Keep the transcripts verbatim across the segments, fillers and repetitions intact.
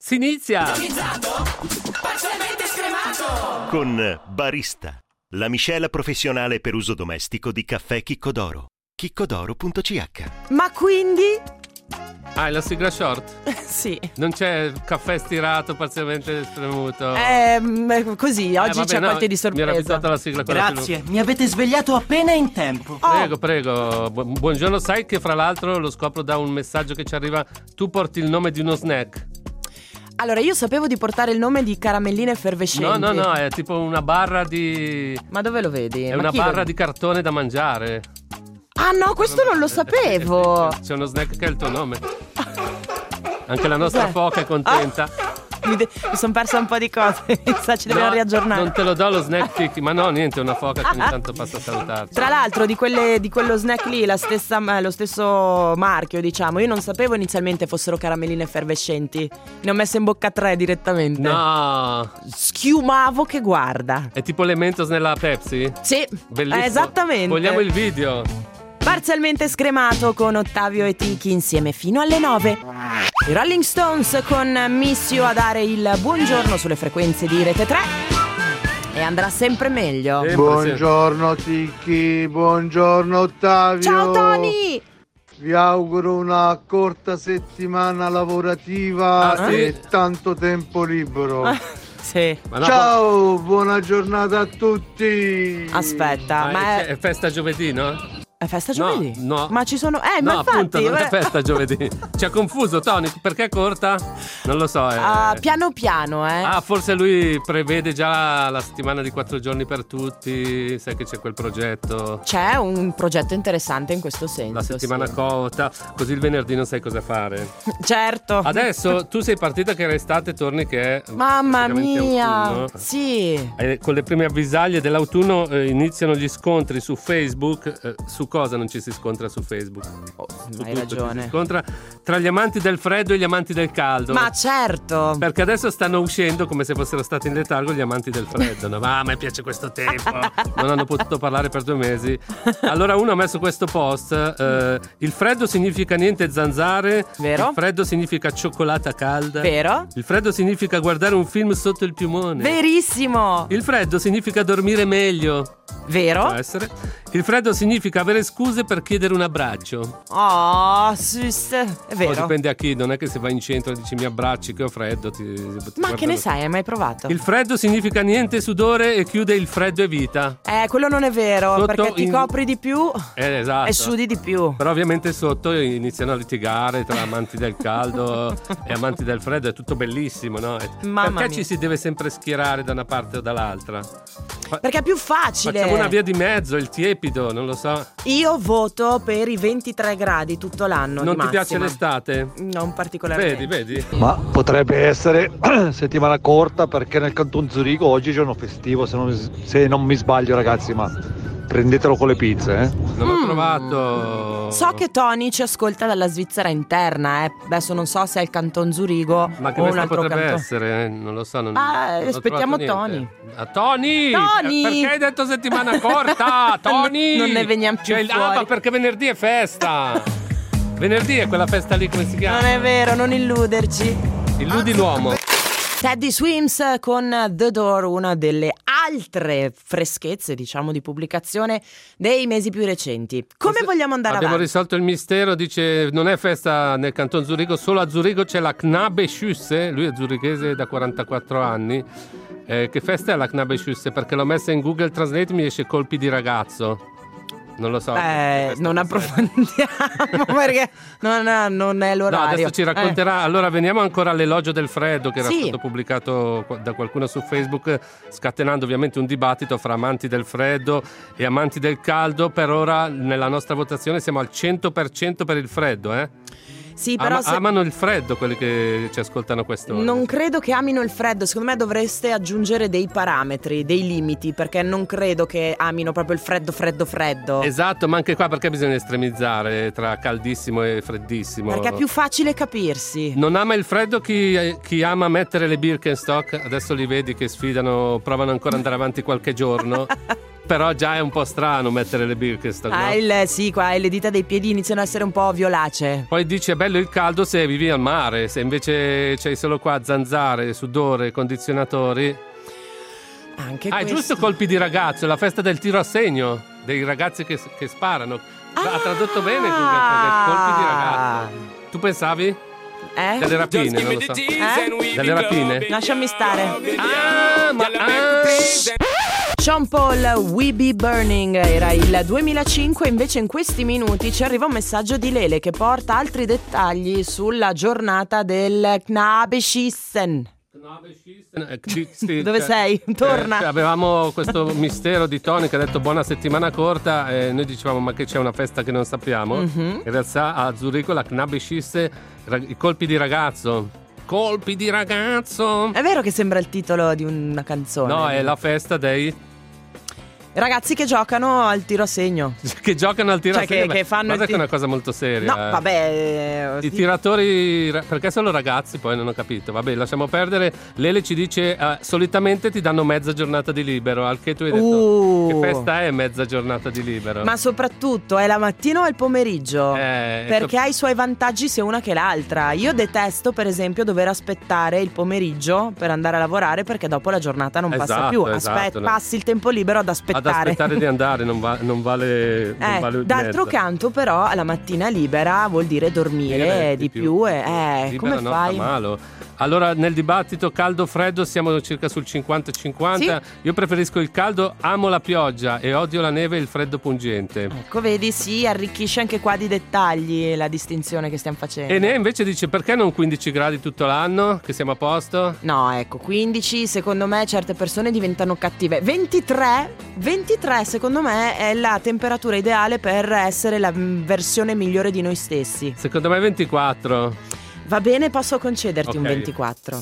Si inizia! Parzialmente scremato! Con Barista, la miscela professionale per uso domestico di caffè Chicco d'Oro. chicco d'oro punto c h. Ma quindi? Ah, è la sigla short? Sì. Non c'è caffè stirato, parzialmente spremuto? Eh, così, oggi Eh, vabbè, c'è no, qualche di mi sorpresa. era abituata alla sigla quella più Grazie, mi avete svegliato appena in tempo. Oh. Prego, prego. Bu- buongiorno, sai che fra l'altro lo scopro da un messaggio che ci arriva. Tu porti il nome di uno snack. Allora, io sapevo di portare il nome di caramelline effervescenti. No, no, no, è tipo una barra di... Ma dove lo vedi? È Ma una chi lo- barra di cartone da mangiare. Ah no, questo non lo sapevo. C'è uno snack che è il tuo nome. Anche la nostra Cos'è? foca è contenta. Mi, de- mi sono persa un po' di cose. Mi sa, ci dobbiamo No, riaggiornare. non te lo do lo snack Kiki. Ma no, niente, è una foca che ogni tanto passa a salutarci. Tra l'altro di, quelle, di quello snack lì, la stessa, eh, lo stesso marchio, diciamo. Io non sapevo inizialmente fossero caramelline effervescenti. Ne ho messe in bocca tre direttamente. No, Schiumavo che guarda. è tipo le Mentos nella Pepsi? Sì, Bellissimo. esattamente. Vogliamo il video. Parzialmente scremato con Ottavio e Tiki insieme fino alle nove. I Rolling Stones con Miss You a dare il buongiorno sulle frequenze di Rete tre. E andrà sempre meglio. Sempre, Buongiorno Ticchi, buongiorno Ottavio. Ciao Tony! Vi auguro una corta settimana lavorativa Ah, sì? e tanto tempo libero. Sì. Ma no, Ciao, buona giornata a tutti. Aspetta, ma ma è, è, è festa giovedì, no? è festa No, giovedì? no. Ma ci sono... Eh, ma No, infatti... appunto, non è eh, festa giovedì. Ci ha confuso Tony, perché è corta? Non lo so. eh. ah, piano piano, eh. Ah, forse lui prevede già la settimana di quattro giorni per tutti. Sai che c'è quel progetto. C'è un progetto interessante in questo senso. La settimana sì. cota, così il venerdì non sai cosa fare. Certo. Adesso tu sei partita che era estate, torni che è Mamma praticamente mia. autunno. Sì. Eh, con le prime avvisaglie dell'autunno eh, iniziano gli scontri su Facebook. Eh, su cosa non ci si scontra su Facebook? Oh, Su hai tutto ci ragione. si scontra tra gli amanti del freddo e gli amanti del caldo. Ma certo. Perché adesso stanno uscendo come se fossero stati in letargo gli amanti del freddo. No? Ma a me piace questo tempo. Non hanno potuto parlare per due mesi. Allora uno ha messo questo post. eh, il freddo significa niente zanzare. Vero? Il freddo significa cioccolata calda. Vero? Il freddo significa guardare un film sotto il piumone. Verissimo. Il freddo significa dormire meglio. Vero? Può essere. Il freddo significa avere scuse per chiedere un abbraccio. Oh, sus, è Poi vero. dipende a chi, non è che se vai in centro e dici mi abbracci che ho freddo ti, ti Ma che guardano. ne sai, hai mai provato? Il freddo significa niente sudore e chiude il freddo è vita. Eh, quello non è vero, Sotto perché ti in- copri di più Eh, esatto. e sudi di più. Però ovviamente sotto iniziano a litigare tra amanti del caldo e amanti del freddo, è tutto bellissimo, no? E Mamma perché mia. ci si deve sempre schierare da una parte o dall'altra? Fa- Perché è più facile. Facciamo una via di mezzo, il tiepido, non lo so. Io voto per i ventitré gradi tutto l'anno. Non di ti piace massima. l'estate? Non particolarmente. Vedi, vedi? Ma potrebbe essere settimana corta perché nel Canton Zurigo oggi è giorno festivo, se non, mi- se non mi sbaglio ragazzi, ma prendetelo con le pizze, eh. Non ho Mm. trovato. So che Tony ci ascolta dalla Svizzera interna, eh. Adesso non so se è il Canton Zurigo Ma che o un festa altro potrebbe canton. essere? eh? Non lo so. Non, Ah, non ho aspettiamo trovato niente. Tony. Ah, Tony! Tony! Perché hai detto settimana corta? Tony! Non ne veniamo più Cioè, fuori. Ah, ma perché venerdì è festa! Venerdì è quella festa lì, come si chiama? Non è vero, non illuderci. Illudi l'uomo. Teddy Swims con The Door, una delle altre freschezze, diciamo, di pubblicazione dei mesi più recenti. Come Forse vogliamo andare Abbiamo avanti? risolto il mistero, dice non è festa nel Canton Zurigo, solo a Zurigo c'è la Knabeschüsse, lui è zurichese da quarantaquattro anni. Eh, che festa è la Knabeschüsse? Perché l'ho messa in Google Translate e mi esce colpi di ragazzo. Non lo so. che Eh, festa non cos'è. approfondiamo perché non, non è No, l'orario. adesso ci racconterà. Allora veniamo ancora all'elogio del freddo che era Sì. stato pubblicato qua- da qualcuno su Facebook, scatenando ovviamente un dibattito fra amanti del freddo e amanti del caldo. Per ora nella nostra votazione siamo al cento per cento per il freddo, eh? Sì, però Ama- se- amano il freddo quelli che ci ascoltano quest'ora. non credo che amino il freddo. Secondo me dovreste aggiungere dei parametri, dei limiti, perché non credo che amino proprio il freddo, freddo, freddo. Esatto, ma anche qua perché bisogna estremizzare tra caldissimo e freddissimo? Perché è più facile capirsi. Non ama il freddo chi, chi ama mettere le Birkenstock. Adesso li vedi che sfidano, provano ancora ad andare avanti qualche giorno. Però già è un po' strano mettere le Birkenstock, Ah, no? il, sì, qua le dita dei piedi iniziano a essere un po' violacee. Poi dice bello il caldo se vivi al mare, se invece c'hai solo qua zanzare, sudore, condizionatori. Anche Ah, è questo. giusto colpi di ragazzo, la festa del tiro a segno, dei ragazzi che, che sparano. Ha tradotto bene Google Translate, colpi di ragazzo. Tu pensavi? Eh? Delle rapine, non lo so. Eh? Delle rapine? Lasciami stare. Ah, ma ah. Sean Paul, We Be Burning, era il duemilacinque, invece in questi minuti ci arriva un messaggio di Lele che porta altri dettagli sulla giornata del Knabeschießen. Dove sei? Torna. Eh, avevamo questo mistero di Tony che ha detto buona settimana corta e noi dicevamo ma che c'è una festa che non sappiamo. Mm-hmm. In realtà a Zurigo la Knabeschießen, i colpi di ragazzo. Colpi di ragazzo. È vero che sembra il titolo di una canzone. No, è la festa dei ragazzi che giocano al tiro a segno. che giocano al tiro Cioè a segno. che- che fanno Guarda il che è ti- una cosa molto seria. No, eh. vabbè. I tiratori, perché solo ragazzi? Poi non ho capito. Vabbè, lasciamo perdere. Lele ci dice: eh, solitamente ti danno mezza giornata di libero. Al che tu hai detto: Uh. che festa è mezza giornata di libero? Ma soprattutto è la mattina o il pomeriggio? Eh, Perché ecco- ha i suoi vantaggi sia una che l'altra. Io detesto, per esempio, dover aspettare il pomeriggio per andare a lavorare perché dopo la giornata non passa Esatto, più. esatto, Aspetta, no. passi il tempo libero ad aspettare. Ad aspettare di andare non, va- non vale, non Eh, vale d'altro mezza. canto, però, la mattina libera vuol dire dormire Dire di più. e eh, Libera come non fai? fa male. Allora, nel dibattito caldo-freddo siamo circa sul cinquanta cinquanta. Io preferisco il caldo, amo la pioggia e odio la neve e il freddo pungente. Ecco, vedi, sì, arricchisce anche qua di dettagli la distinzione che stiamo facendo. E ne invece dice perché non quindici gradi tutto l'anno? Che siamo a posto? No, ecco, quindici secondo me certe persone diventano cattive. ventitré, ventitré secondo me è la temperatura ideale per essere la mm, versione migliore di noi stessi. Secondo me ventiquattro. Va bene, posso concederti un Ok. ventiquattro.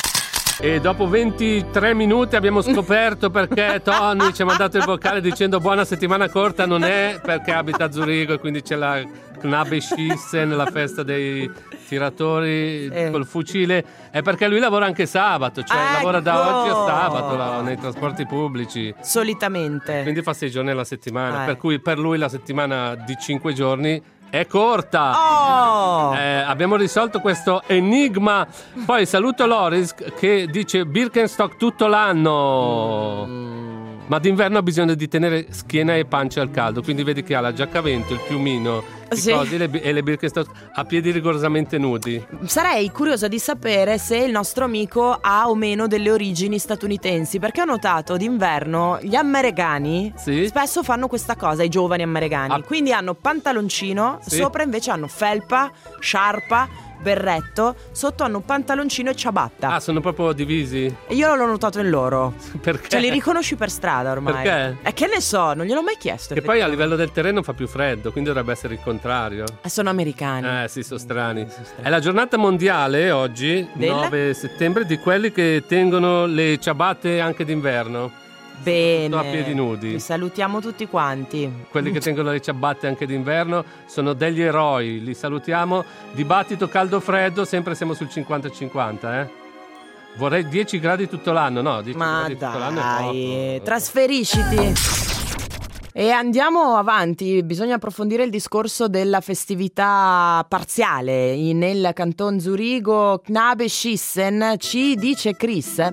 E dopo ventitré minuti abbiamo scoperto perché Tony ci ha mandato il vocale dicendo buona settimana corta. Non è perché abita a Zurigo e quindi c'è la Knabeschießen, la festa dei tiratori Eh. col fucile. È perché lui lavora anche sabato, cioè Ecco. lavora da oggi a sabato la- nei trasporti pubblici. Solitamente. Quindi fa sei giorni alla settimana, Eh. per cui per lui la settimana di cinque giorni è corta. Oh! Eh, abbiamo risolto questo enigma. Poi saluto Loris che dice Birkenstock tutto l'anno. Mm. Ma d'inverno ha bisogno di tenere schiena e pancia al caldo. Quindi vedi che ha la giacca a vento, il piumino, i Sì. cosi, le, e le Birkenstock a piedi rigorosamente nudi. Sarei curiosa di sapere se il nostro amico ha o meno delle origini statunitensi, perché ho notato d'inverno gli americani Sì? spesso fanno questa cosa, i giovani americani. Ah. Quindi hanno pantaloncino, Sì. sopra invece hanno felpa, sciarpa, berretto, sotto hanno pantaloncino e ciabatta. Ah, sono proprio divisi? E io l'ho notato in loro. Perché? Cioè li riconosci per strada ormai. Perché? E che ne so, non gliel'ho mai chiesto. Che poi a livello del terreno fa più freddo, quindi dovrebbe essere il contrario. Eh, sono americani. Eh sì, sono strani. È la giornata mondiale oggi, Della? nove settembre, di quelli che tengono le ciabatte anche d'inverno. Bene. a piedi nudi. Vi salutiamo tutti quanti. Quelli che tengono le ciabatte anche d'inverno sono degli eroi, li salutiamo. Dibattito caldo-freddo, sempre siamo sul cinquanta cinquanta, eh. Vorrei dieci gradi tutto l'anno, no? dieci Ma gradi tutto l'anno è dai, poco. trasferisciti. E andiamo avanti, bisogna approfondire il discorso della festività parziale nel canton Zurigo. Knabeschießen, ci dice Chris.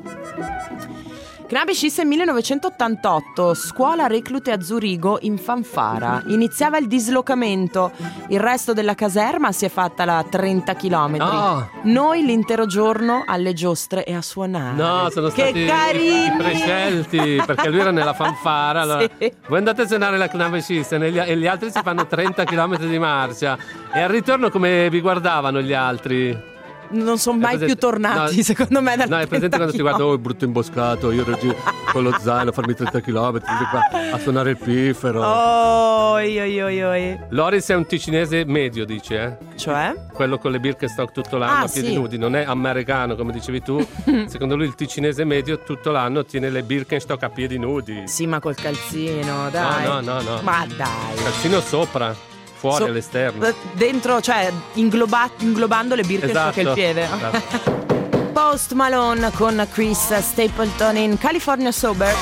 Knabeschießen millenovecentottantotto, scuola reclute a Zurigo in fanfara. Iniziava il dislocamento, il resto della caserma si è fatta la trenta chilometri. No. Noi l'intero giorno alle giostre e a suonare. No, sono che stati carini! i prescelti, perché lui era nella fanfara. Allora, Sì. voi andate a suonare la Knabeschießen e gli, e gli altri si fanno trenta chilometri di marcia. E al ritorno come vi guardavano gli altri? Non sono mai È più presente- tornati, no, secondo me, dal No, è presente quando ti guarda, oh, il brutto imboscato, io ero giù con lo zaino a farmi trenta chilometri a suonare il piffero. Oh, oi, oi, oi, oi. Loris è un ticinese medio, dice, eh? Cioè? Quello con le Birkenstock tutto l'anno Ah, a piedi sì. nudi, non è americano come dicevi tu. Secondo lui il ticinese medio tutto l'anno tiene le Birkenstock a piedi nudi. Sì, ma col calzino, dai. No, no, no, no. Ma dai. Calzino sopra, fuori So- all'esterno. Dentro, cioè, ingloba- inglobando le Birkenstock e il piede. Esatto. Post Malone con Chris Stapleton in California Sober.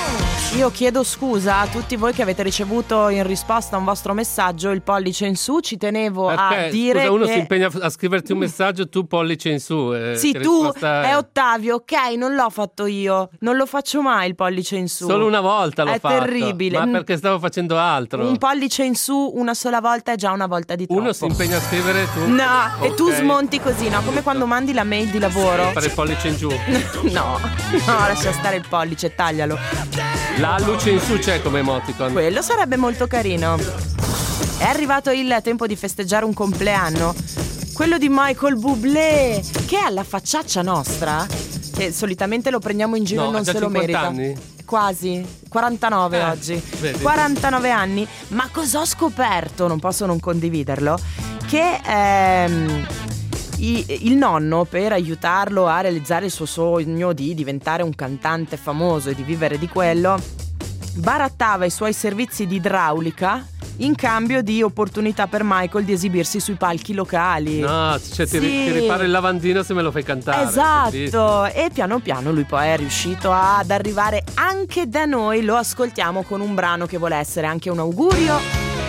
Io chiedo scusa a tutti voi che avete ricevuto in risposta a un vostro messaggio il pollice in su. Ci tenevo Perché, a dire scusa, uno che... si impegna a scriverti un messaggio, tu pollice in su. Eh, Sì, che tu risposta è Ottavio, ok, non l'ho fatto io. Non lo faccio mai il pollice in su. Solo una volta l'ho è fatto. terribile. Ma perché stavo facendo altro. Un pollice in su una sola volta è già una volta di troppo. Uno si impegna a scrivere, tu No, Ok. e tu smonti così, no? Come quando mandi la mail di lavoro. Fare il pollice in giù. No, no, lascia stare il pollice, taglialo. La luce in su c'è come emoticon. Quello sarebbe molto carino. È arrivato il tempo di festeggiare un compleanno. Quello di Michael Bublé, che è alla facciaccia nostra, che solitamente lo prendiamo in giro No, e non ha già se lo cinquanta merita. anni? Quasi, quarantanove Eh, oggi. vedi. quarantanove anni. Ma cosa ho scoperto? Non posso non condividerlo. Che ehm, i- il nonno, per aiutarlo a realizzare il suo sogno di diventare un cantante famoso e di vivere di quello, barattava i suoi servizi di idraulica in cambio di opportunità per Michael di esibirsi sui palchi locali. No, cioè ti, ri- Sì. ti riparo il lavandino se me lo fai cantare. Bellissimo. Esatto, e piano piano lui poi è riuscito ad arrivare anche da noi. Lo ascoltiamo con un brano che vuole essere anche un augurio.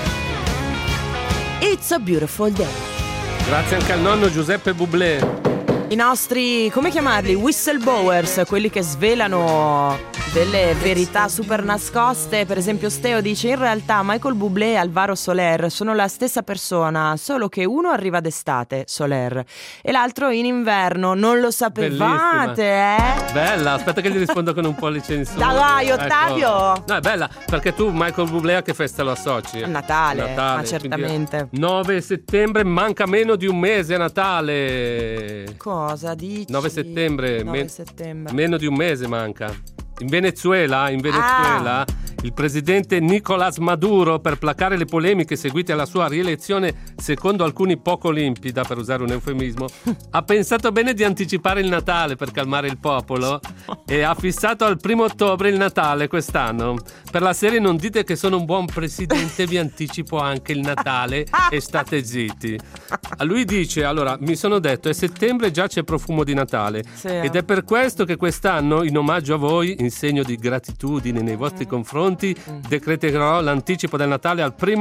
It's a Beautiful Day. Grazie anche al nonno Giuseppe Bublé. I nostri, come chiamarli? Whistleblowers, quelli che svelano delle verità super nascoste. Per esempio Steo dice: in realtà Michael Bublé e Alvaro Soler sono la stessa persona, solo che uno arriva d'estate, Soler, e l'altro in inverno. Non lo sapevate, eh? Bella, aspetta che gli rispondo con un pollice in su. Dai, Ottavio! Ecco. No, è bella, perché tu Michael Bublé a che festa lo associ? Natale, ma quindi certamente. nove settembre, manca meno di un mese a Natale. Cosa dici? nove settembre, nove men- settembre. meno di un mese manca. In Venezuela, in Venezuela, Ah. il presidente Nicolás Maduro, per placare le polemiche seguite alla sua rielezione, secondo alcuni poco limpida, per usare un eufemismo, ha pensato bene di anticipare il Natale per calmare il popolo e ha fissato al primo ottobre il Natale quest'anno. Per la serie "non dite che sono un buon presidente, vi anticipo anche il Natale e state zitti". A lui dice: allora, mi sono detto, è settembre, già c'è profumo di Natale, Sì. ed è per questo che quest'anno, in omaggio a voi, in segno di gratitudine nei vostri confronti, decreterò l'anticipo del Natale al primo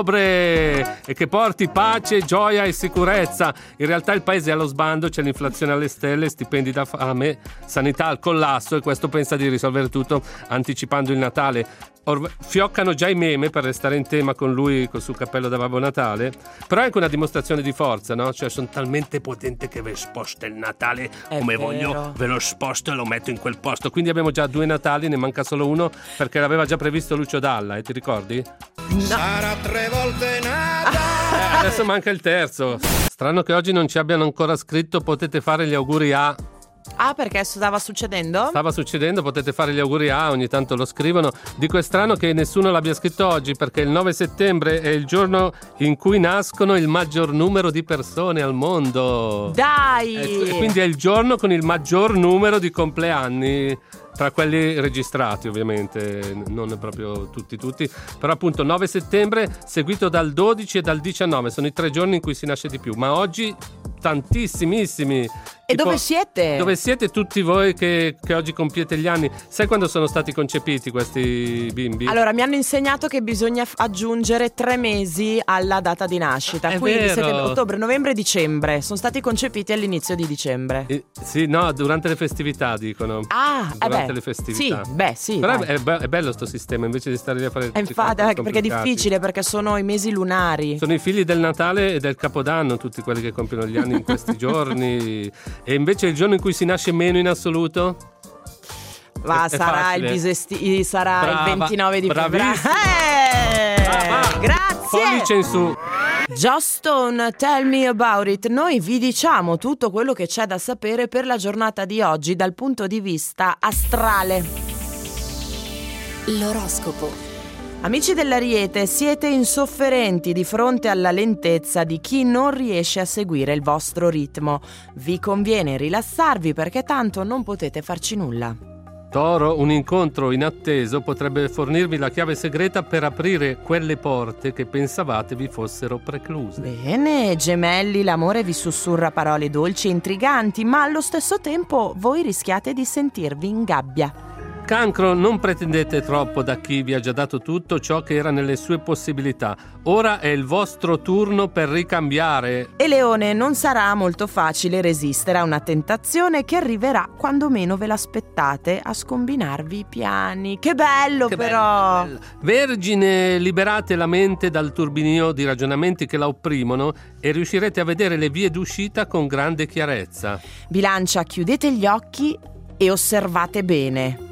ottobre e che porti pace, gioia e sicurezza. In realtà il paese è allo sbando, c'è l'inflazione alle stelle, stipendi da fame, sanità al collasso, e questo pensa di risolvere tutto anticipando il Natale. Or- fioccano già i meme, per restare in tema con lui col suo cappello da Babbo Natale, però è anche una dimostrazione di forza, no? Cioè, sono talmente potente che ve sposto il Natale È come vero. voglio, ve lo sposto e lo metto in quel posto. Quindi abbiamo già due Natali, ne manca solo uno, perché l'aveva già previsto Lucio Dalla, e ti ricordi? Sarà tre volte nata. Eh, adesso manca il terzo. Strano che oggi non ci abbiano ancora scritto potete fare gli auguri a... Ah, perché stava succedendo? Stava succedendo, potete fare gli auguri a, ogni tanto lo scrivono. Dico, è strano che nessuno l'abbia scritto oggi, perché il nove settembre è il giorno in cui nascono il maggior numero di persone al mondo. Dai! E quindi è il giorno con il maggior numero di compleanni, tra quelli registrati ovviamente, non proprio tutti tutti, però appunto nove settembre seguito dal dodici e dal diciannove, sono i tre giorni in cui si nasce di più, ma oggi tantissimissimi. E Tipo, dove siete? Dove siete tutti voi che, che oggi compiete gli anni? Sai quando sono stati concepiti questi bimbi? Allora, mi hanno insegnato che bisogna f- aggiungere tre mesi alla data di nascita. È Quindi vero. settembre, ottobre, novembre e dicembre. Sono stati concepiti all'inizio di dicembre. Eh, sì, no, durante le festività dicono. Ah, eh durante beh. le festività. Sì, beh, sì. Però dai. è, be- è bello sto sistema, invece di stare lì a fare E tutti i infatti, calcoli eh, perché è complicati. difficile, perché sono i mesi lunari. Sono i figli del Natale e del Capodanno, tutti quelli che compiono gli anni in questi giorni. E invece il giorno in cui si nasce meno in assoluto? Va, È- è sarà facile. il bisesti- sarà Brava, il ventinove di febbraio. bravissima. Eh, Brava. grazie. Pollice in su. Justin, tell me about it. Noi vi diciamo tutto quello che c'è da sapere per la giornata di oggi dal punto di vista astrale. L'oroscopo. Amici dell'Ariete, siete insofferenti di fronte alla lentezza di chi non riesce a seguire il vostro ritmo. Vi conviene rilassarvi perché tanto non potete farci nulla. Toro, un incontro inatteso potrebbe fornirvi la chiave segreta per aprire quelle porte che pensavate vi fossero precluse. Bene, Gemelli, l'amore vi sussurra parole dolci e intriganti, ma allo stesso tempo voi rischiate di sentirvi in gabbia. Cancro, non pretendete troppo da chi vi ha già dato tutto ciò che era nelle sue possibilità. Ora è il vostro turno per ricambiare. E Leone, non sarà molto facile resistere a una tentazione che arriverà quando meno ve l'aspettate a scombinarvi i piani. Che bello Che però! bello, bello. Vergine, liberate la mente dal turbinio di ragionamenti che la opprimono e riuscirete a vedere le vie d'uscita con grande chiarezza. Bilancia, chiudete gli occhi e osservate bene.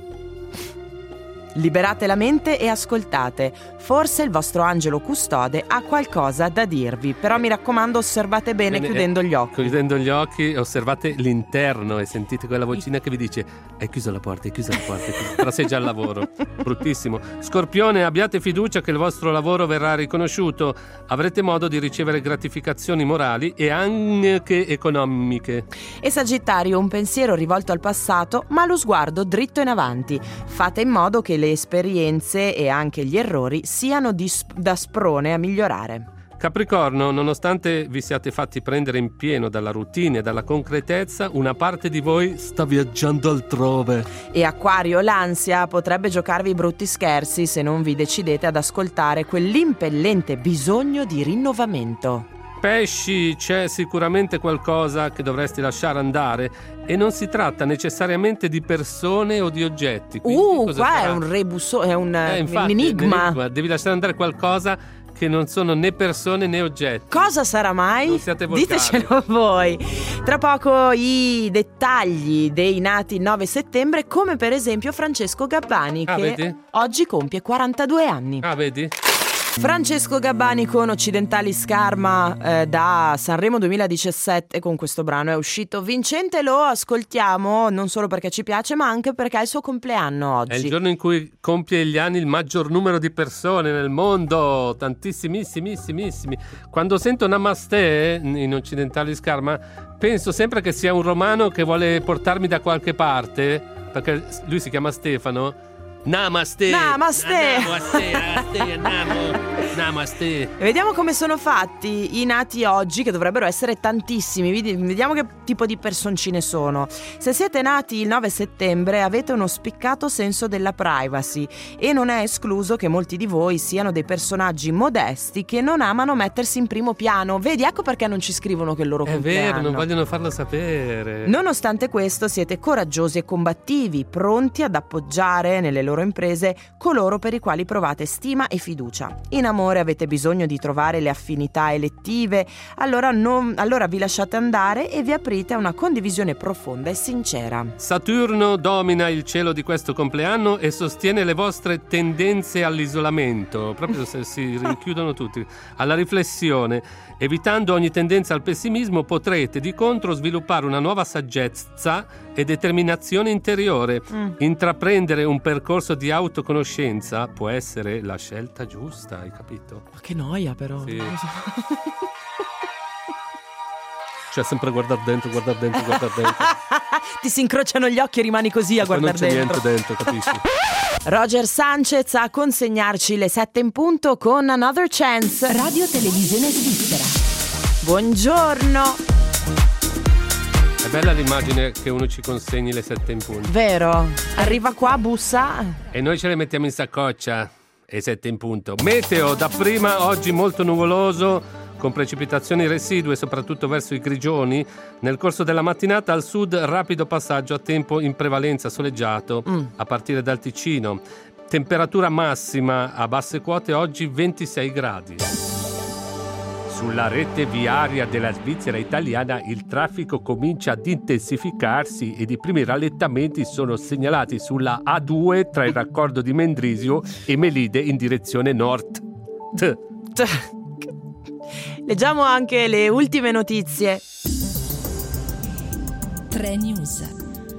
Liberate la mente e ascoltate. Forse il vostro angelo custode ha qualcosa da dirvi, però mi raccomando, osservate bene, Bene, chiudendo eh, gli occhi. Chiudendo gli occhi, osservate l'interno e sentite quella vocina che vi dice: hai chiuso la porta, hai chiuso la porta, hai chiuso... però sei già al lavoro. Bruttissimo. Scorpione, abbiate fiducia che il vostro lavoro verrà riconosciuto. Avrete modo di ricevere gratificazioni morali e anche economiche. E Sagittario, un pensiero rivolto al passato, ma lo sguardo dritto in avanti. Fate in modo che le esperienze e anche gli errori siano di sp- da sprone a migliorare. Capricorno, nonostante vi siate fatti prendere in pieno dalla routine e dalla concretezza, una parte di voi sta viaggiando altrove. E Acquario, l'ansia potrebbe giocarvi brutti scherzi se non vi decidete ad ascoltare quell'impellente bisogno di rinnovamento. Pesci, c'è sicuramente qualcosa che dovresti lasciare andare e non si tratta necessariamente di persone o di oggetti. Quindi Uh, cosa qua sarà? è un rebuso, è un, Eh, infatti, un enigma. un enigma. Devi lasciare andare qualcosa che non sono né persone né oggetti. Cosa sarà mai? Non siate volgari. Ditecelo voi. Tra poco i dettagli dei nati il nove settembre, come per esempio Francesco Gabbani, Ah, che vedi? oggi compie quarantadue anni. Ah, vedi? Francesco Gabbani con Occidentali Scarma eh, da Sanremo duemiladiciassette, con questo brano è uscito vincente. Lo ascoltiamo non solo perché ci piace, ma anche perché è il suo compleanno oggi. È il giorno in cui compie gli anni il maggior numero di persone nel mondo, tantissimissimissimi. Quando sento Namaste in Occidentali Scarma penso sempre che sia un romano che vuole portarmi da qualche parte, perché lui si chiama Stefano. Namaste. Namaste. Namaste, namaste, namo, namaste. E vediamo come sono fatti i nati oggi, che dovrebbero essere tantissimi. Vedi- Vediamo che tipo di personcine sono. Se siete nati il nove settembre avete uno spiccato senso della privacy e non è escluso che molti di voi siano dei personaggi modesti che non amano mettersi in primo piano. Vedi, ecco perché non ci scrivono che il loro È compleanno. vero, non vogliono farlo sapere. Nonostante questo siete coraggiosi e combattivi, pronti ad appoggiare nelle loro imprese coloro per i quali provate stima e fiducia. In amore avete bisogno di trovare le affinità elettive, allora, non, allora vi lasciate andare e vi aprite a una condivisione profonda e sincera. Saturno domina il cielo di questo compleanno e sostiene le vostre tendenze all'isolamento, proprio se si rinchiudono tutti, alla riflessione. Evitando ogni tendenza al pessimismo potrete di contro sviluppare una nuova saggezza e determinazione interiore. Mm. Intraprendere un percorso di autoconoscenza può essere la scelta giusta, hai capito? Ma che noia però. Sì. Cioè sempre guardare dentro, guardare dentro, guardare dentro. Ti si incrociano gli occhi e rimani così a Poi non guardare c'è dentro. niente dentro, capisci? Roger Sanchez a consegnarci le sette in punto con Another Chance. Radio Televisione Svizzera. Buongiorno. È bella l'immagine che uno ci consegni le sette in punto. Vero, arriva qua, bussa. E noi ce le mettiamo in saccoccia. E sette in punto. Meteo, dapprima oggi molto nuvoloso, con precipitazioni residue soprattutto verso i Grigioni. Nel corso della mattinata al sud rapido passaggio a tempo in prevalenza soleggiato Mm. a partire dal Ticino. Temperatura massima a basse quote oggi ventisei gradi. Sulla rete viaria della Svizzera italiana il traffico comincia ad intensificarsi ed i primi rallentamenti sono segnalati sulla A due tra il raccordo di Mendrisio e Melide in direzione nord. T. Leggiamo anche le ultime notizie. tre News.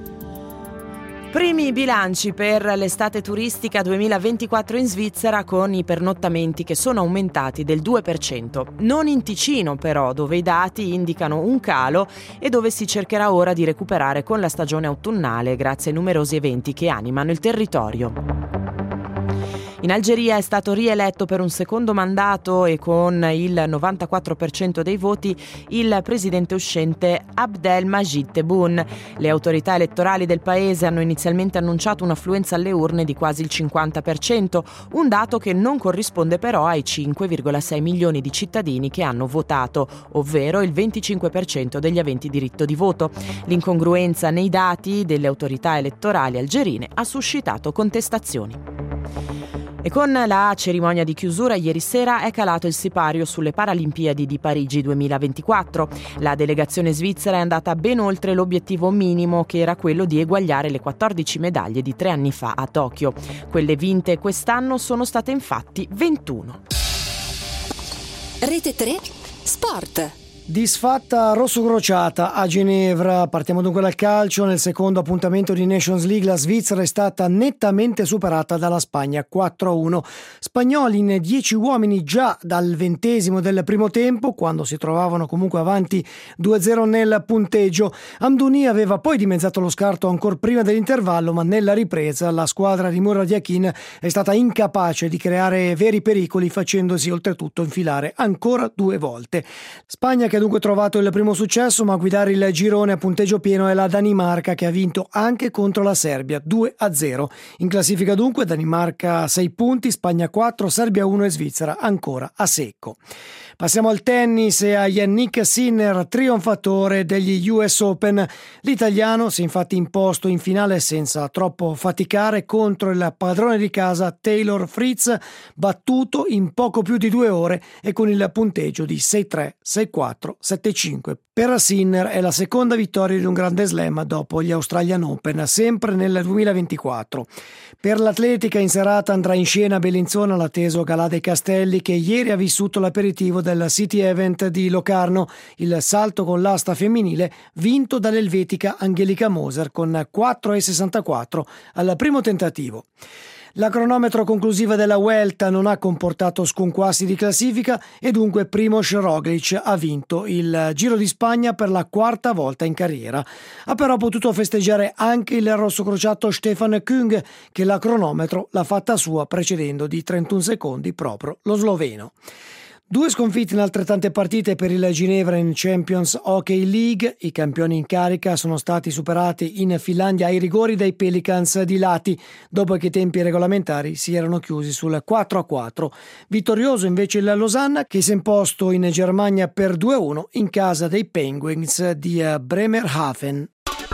Primi bilanci per l'estate turistica duemilaventiquattro in Svizzera, con i pernottamenti che sono aumentati del due per cento. Non in Ticino però, dove i dati indicano un calo e dove si cercherà ora di recuperare con la stagione autunnale grazie ai numerosi eventi che animano il territorio. In Algeria è stato rieletto per un secondo mandato e con il novantaquattro per cento dei voti il presidente uscente Abdelmajid Tebboune. Le autorità elettorali del paese hanno inizialmente annunciato un'affluenza alle urne di quasi il cinquanta per cento, un dato che non corrisponde però ai cinque virgola sei milioni di cittadini che hanno votato, ovvero il venticinque per cento degli aventi diritto di voto. L'incongruenza nei dati delle autorità elettorali algerine ha suscitato contestazioni. E con la cerimonia di chiusura ieri sera è calato il sipario sulle Paralimpiadi di Parigi duemilaventiquattro. La delegazione svizzera è andata ben oltre l'obiettivo minimo, che era quello di eguagliare le quattordici medaglie di tre anni fa a Tokyo. Quelle vinte quest'anno sono state infatti ventuno. Rete tre Sport. Disfatta rossocrociata a Ginevra. Partiamo dunque dal calcio. Nel secondo appuntamento di Nations League la Svizzera è stata nettamente superata dalla Spagna quattro a uno. Spagnoli in dieci uomini già dal ventesimo del primo tempo, quando si trovavano comunque avanti due a zero nel punteggio. Amdouni aveva poi dimezzato lo scarto ancora prima dell'intervallo, ma nella ripresa la squadra di Mourad Yakin è stata incapace di creare veri pericoli, facendosi oltretutto infilare ancora due volte. Spagna che ha dunque trovato il primo successo, ma a guidare il girone a punteggio pieno è la Danimarca, che ha vinto anche contro la Serbia due a zero. In classifica dunque Danimarca sei punti, Spagna quattro, Serbia uno e Svizzera ancora a secco. Passiamo al tennis e a Jannik Sinner, trionfatore degli U S Open. L'italiano si è infatti imposto in finale senza troppo faticare contro il padrone di casa Taylor Fritz, battuto in poco più di due ore e con il punteggio di sei tre, sei quattro, sette cinque. Per Sinner è la seconda vittoria di un grande slam dopo gli Australian Open, sempre nel duemilaventiquattro. Per l'atletica in serata andrà in scena Bellinzona, l'atteso Galà dei Castelli, che ieri ha vissuto l'aperitivo del City Event di Locarno, il salto con l'asta femminile vinto dall'elvetica Angelica Moser con quattro e sessantaquattro al primo tentativo. La cronometro conclusiva della Vuelta non ha comportato sconquassi di classifica e dunque Primož Roglič ha vinto il Giro di Spagna per la quarta volta in carriera. Ha però potuto festeggiare anche il rossocrociato Stefan Küng, che la cronometro l'ha fatta sua precedendo di trentuno secondi proprio lo sloveno. Due sconfitte in altrettante partite per il Ginevra in Champions Hockey League. I campioni in carica sono stati superati in Finlandia ai rigori dai Pelicans di Lahti, dopo che i tempi regolamentari si erano chiusi sul quattro a quattro. Vittorioso invece il Losanna, che si è imposto in Germania per due a uno in casa dei Penguins di Bremerhaven.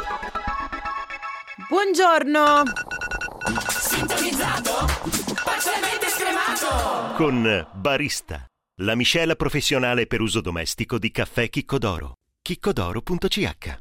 Buongiorno! Sintonizzato? Parzialmente scremato! Con Barista, la miscela professionale per uso domestico di caffè Chicco d'Oro. chiccodoro punto c h.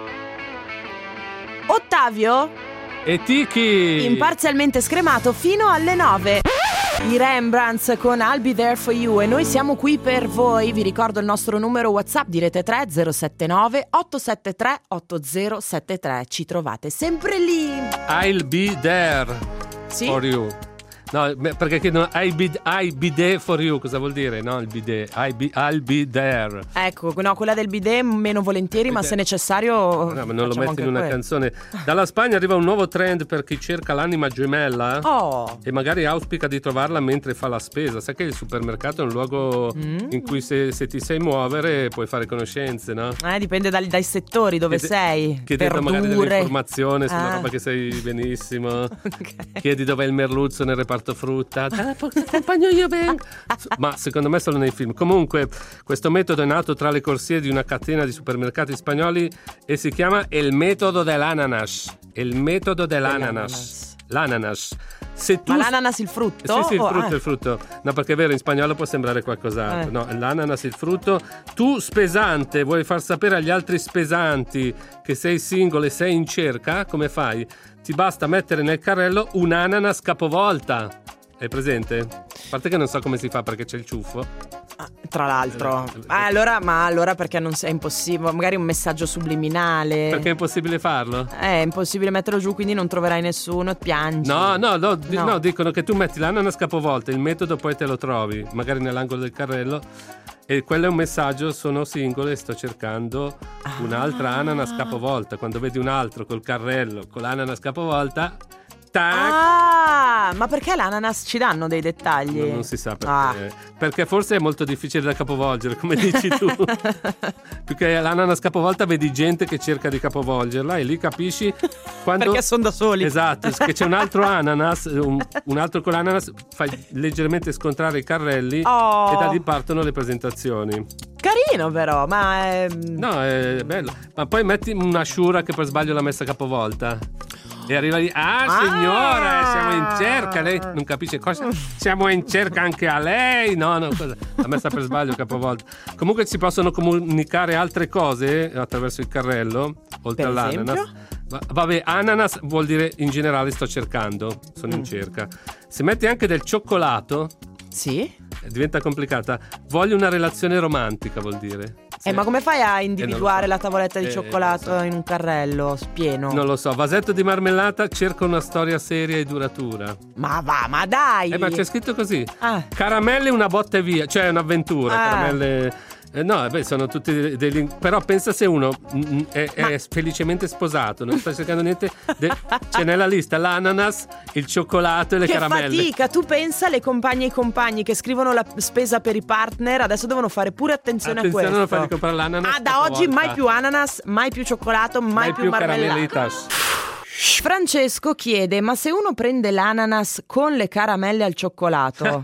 Ottavio? E Tiki! Imparzialmente scremato fino alle nove. I Rembrandts con I'll Be There For You e noi siamo qui per voi. Vi ricordo il nostro numero WhatsApp di Rete tre zero sette nove otto sette tre otto zero sette tre. Ci trovate sempre lì. I'll be there Sì? for you. No, perché chiedono I be, I be there for you, cosa vuol dire? No, il bidet, I be, I'll be there. Ecco, no, quella del bidet meno volentieri, ma se necessario no, ma non lo metti anche in una quello. canzone. Dalla Spagna arriva un nuovo trend per chi cerca l'anima gemella Oh. e magari auspica di trovarla mentre fa la spesa. Sai che il supermercato è un luogo Mm. in cui se, se ti sai muovere puoi fare conoscenze, no? Eh, dipende dai, dai settori dove Chiede- sei. Chiedete magari Verdure. dell'informazione sulla Ah. roba che sai benissimo. Ok. Chiedi dov'è il merluzzo nel reparto frutta. Ah, poi ti accompagno io, vengo. Ma secondo me solo nei film. Comunque questo metodo è nato tra le corsie di una catena di supermercati spagnoli e si chiama il metodo dell'ananas. Il metodo dell'ananas. L'ananas. Se tu Ma l'ananas il frutto? Sì, sì, il Oh, frutto, ah. il frutto. No, perché è vero, in spagnolo può sembrare qualcos'altro. Eh. No, l'ananas, il frutto. Tu, spesante, vuoi far sapere agli altri spesanti che sei single e sei in cerca? Come fai? Ti basta mettere nel carrello un ananas capovolta. Hai presente? A parte che non so come si fa perché c'è il ciuffo. Ah, tra l'altro. Eh, Ah, allora, ma allora perché non è impossibile? Magari un messaggio subliminale. Perché è impossibile farlo? È impossibile metterlo giù, quindi non troverai nessuno, piangi. No, no, no, di- No. no, dicono che tu metti l'ananas capovolta, il metodo poi te lo trovi, magari nell'angolo del carrello. E quello è un messaggio, sono singolo e sto cercando un'altra ananas capovolta. Quando vedi un altro col carrello con l'ananas capovolta, tac. Ah, ma perché l'ananas ci danno dei dettagli? Non, non si sa perché. Ah. Perché forse è molto difficile da capovolgere, come dici tu. Più che l'ananas capovolta vedi gente che cerca di capovolgerla e lì capisci quando... Perché sono da soli. Esatto, che c'è un altro ananas, un, un altro con l'ananas, fai leggermente scontrare i carrelli Oh. e da lì partono le presentazioni. Carino però, ma è... No, è bello. Ma poi metti una sciura che per sbaglio l'ha messa capovolta. E arriva lì, ah, Ah! signora, siamo in cerca. Lei non capisce cosa. Siamo in cerca anche a lei. No, no, cosa? L'ha messa per sbaglio capovolta. Comunque si possono comunicare altre cose attraverso il carrello, oltre Per all'ananas. esempio? Va- Vabbè, ananas vuol dire in generale sto cercando, sono in cerca. Se metti anche del cioccolato, Sì? eh, diventa complicata. Voglio una relazione romantica, vuol dire. Eh, Sì. ma come fai a Eh, individuare non lo so. la tavoletta di Eh, cioccolato non lo so. in un carrello pieno? Non lo so, vasetto di marmellata, cerca una storia seria e duratura. Ma va, ma dai! Eh, ma c'è scritto così. Ah. Caramelle una botta e via, cioè un'avventura. Ah. Caramelle. eh, no, beh, sono tutti dei, dei link- però pensa se uno mm, è, è felicemente sposato, non sta cercando niente. de- c'è nella lista l'ananas, il cioccolato e le Che caramelle. fatica, tu pensa alle compagne e ai compagni che scrivono la spesa per i partner, adesso devono fare pure attenzione, Attenzione a non a questo. fargli comprare l'ananas Ah, da capovolta. oggi mai più ananas, mai più cioccolato, mai, Mai più marmellata. caramelitas. Francesco chiede: ma se uno prende l'ananas con le caramelle al cioccolato,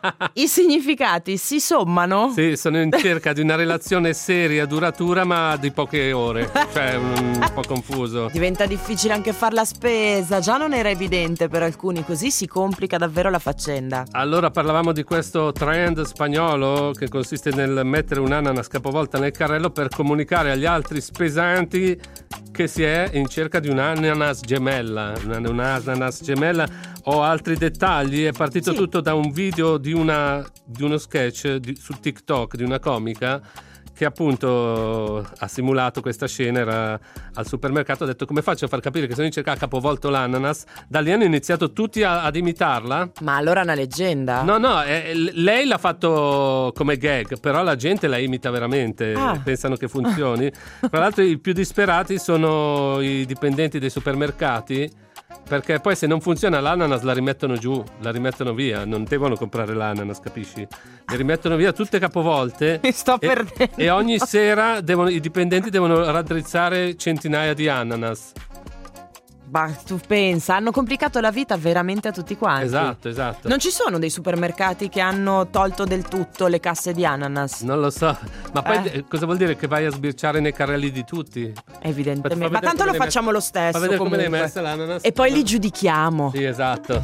i significati si sommano? Sì, sono in cerca di una relazione seria, duratura, ma di poche ore. Cioè, un, un po' confuso. Diventa difficile anche far la spesa, già non era evidente per alcuni, così si complica davvero la faccenda. Allora parlavamo di questo trend spagnolo che consiste nel mettere un'ananas capovolta nel carrello per comunicare agli altri spesanti che si è in cerca di un'ananas gemella, una- un'ananas gemella o altri dettagli. È partito Sì. tutto da un video di, una, di uno sketch di- su TikTok di una comica che appunto ha simulato questa scena, era al supermercato, ha detto come faccio a far capire che sono in cerca, ha capovolto l'ananas, da lì hanno iniziato tutti a- ad imitarla. Ma allora è una leggenda? No, no, eh, l- lei l'ha fatto come gag, però la gente la imita veramente, Ah. pensano che funzioni. Tra l'altro i più disperati sono i dipendenti dei supermercati, perché poi se non funziona l'ananas la rimettono giù, la rimettono via, non devono comprare l'ananas, capisci? Le rimettono via tutte capovolte. Mi sto e, perdendo. e ogni sera devono- i dipendenti devono raddrizzare centinaia di ananas. Ma tu pensa, hanno complicato la vita veramente a tutti quanti. Esatto, esatto. Non ci sono dei supermercati che hanno tolto del tutto le casse di ananas? Non lo so, ma poi Eh. eh, cosa vuol dire che vai a sbirciare nei carrelli di tutti? Evidentemente. Fa Ma vedere tanto come lo l'hai facciamo messa- lo stesso. Fa vedere come l'hai comunque. messa l'ananas. E poi li giudichiamo. Sì, esatto.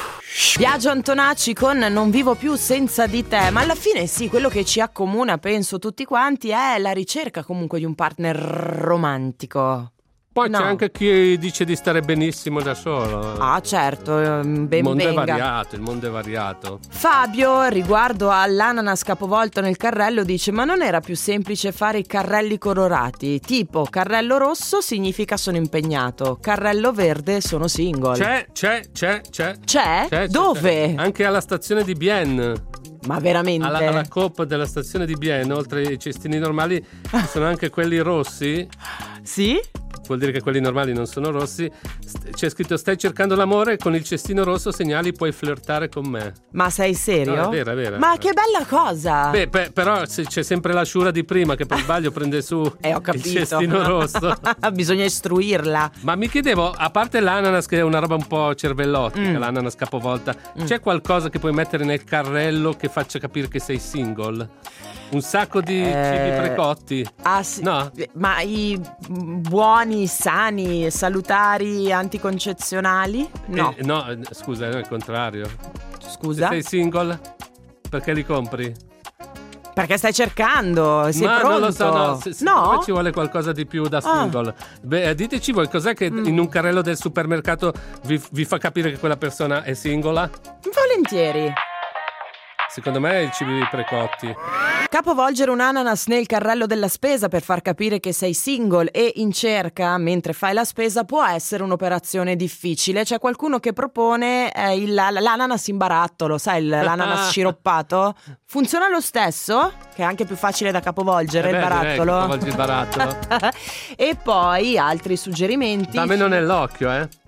Viaggio Antonacci con Non vivo più senza di te. Ma alla fine sì, quello che ci accomuna, penso tutti quanti, è la ricerca comunque di un partner romantico. Poi No. c'è anche chi dice di stare benissimo da solo. Ah, certo, ehm, ben il mondo venga. è variato, il mondo è variato. Fabio, riguardo all'ananas capovolto nel carrello, dice: ma non era più semplice fare i carrelli colorati? Tipo, carrello rosso significa sono impegnato, carrello verde sono single. C'è, c'è, c'è, c'è. C'è? C'è, c'è, Dove? c'è. Anche alla stazione di Bienne. Ma veramente? Alla, alla Coop della stazione di Bienne, oltre ai cestini normali, ci sono anche quelli rossi. Sì? Vuol dire che quelli normali non sono rossi. St- c'è scritto: stai cercando l'amore, con il cestino rosso segnali puoi flirtare con me. Ma sei serio? No, è vero, è vero. Ma che bella cosa! Beh, pe- però se c'è sempre la sciura di prima che per sbaglio prende su Eh, ho il capito. cestino rosso. Bisogna istruirla. Ma mi chiedevo, a parte l'ananas che è una roba un po' cervellottica, Mm. l'ananas capovolta, c'è qualcosa che puoi mettere nel carrello che faccia capire che sei single? Un sacco di Eh, cibi precotti? Ah, sì. No? Ma i buoni, sani, salutari, anticoncezionali? No. Eh, no, eh, scusa, è il contrario. Scusa? Se sei single, perché li compri? Perché stai cercando? Sei Ma pronto? non lo so, no, se, No? secondo me ci vuole qualcosa di più da Ah. single. Beh, eh, diteci voi, cos'è che Mm. in un carrello del supermercato vi, vi fa capire che quella persona è singola? Volentieri. Secondo me i cibi precotti. Capovolgere un ananas nel carrello della spesa per far capire che sei single e in cerca mentre fai la spesa può essere un'operazione difficile. C'è qualcuno che propone eh, il- l'ananas in barattolo, sai, il- l'ananas sciroppato? Funziona lo stesso? Che è anche più facile da capovolgere Eh il beh, direi che barattolo. capovolgi il barattolo. E poi altri suggerimenti. Dammelo nell'occhio, eh.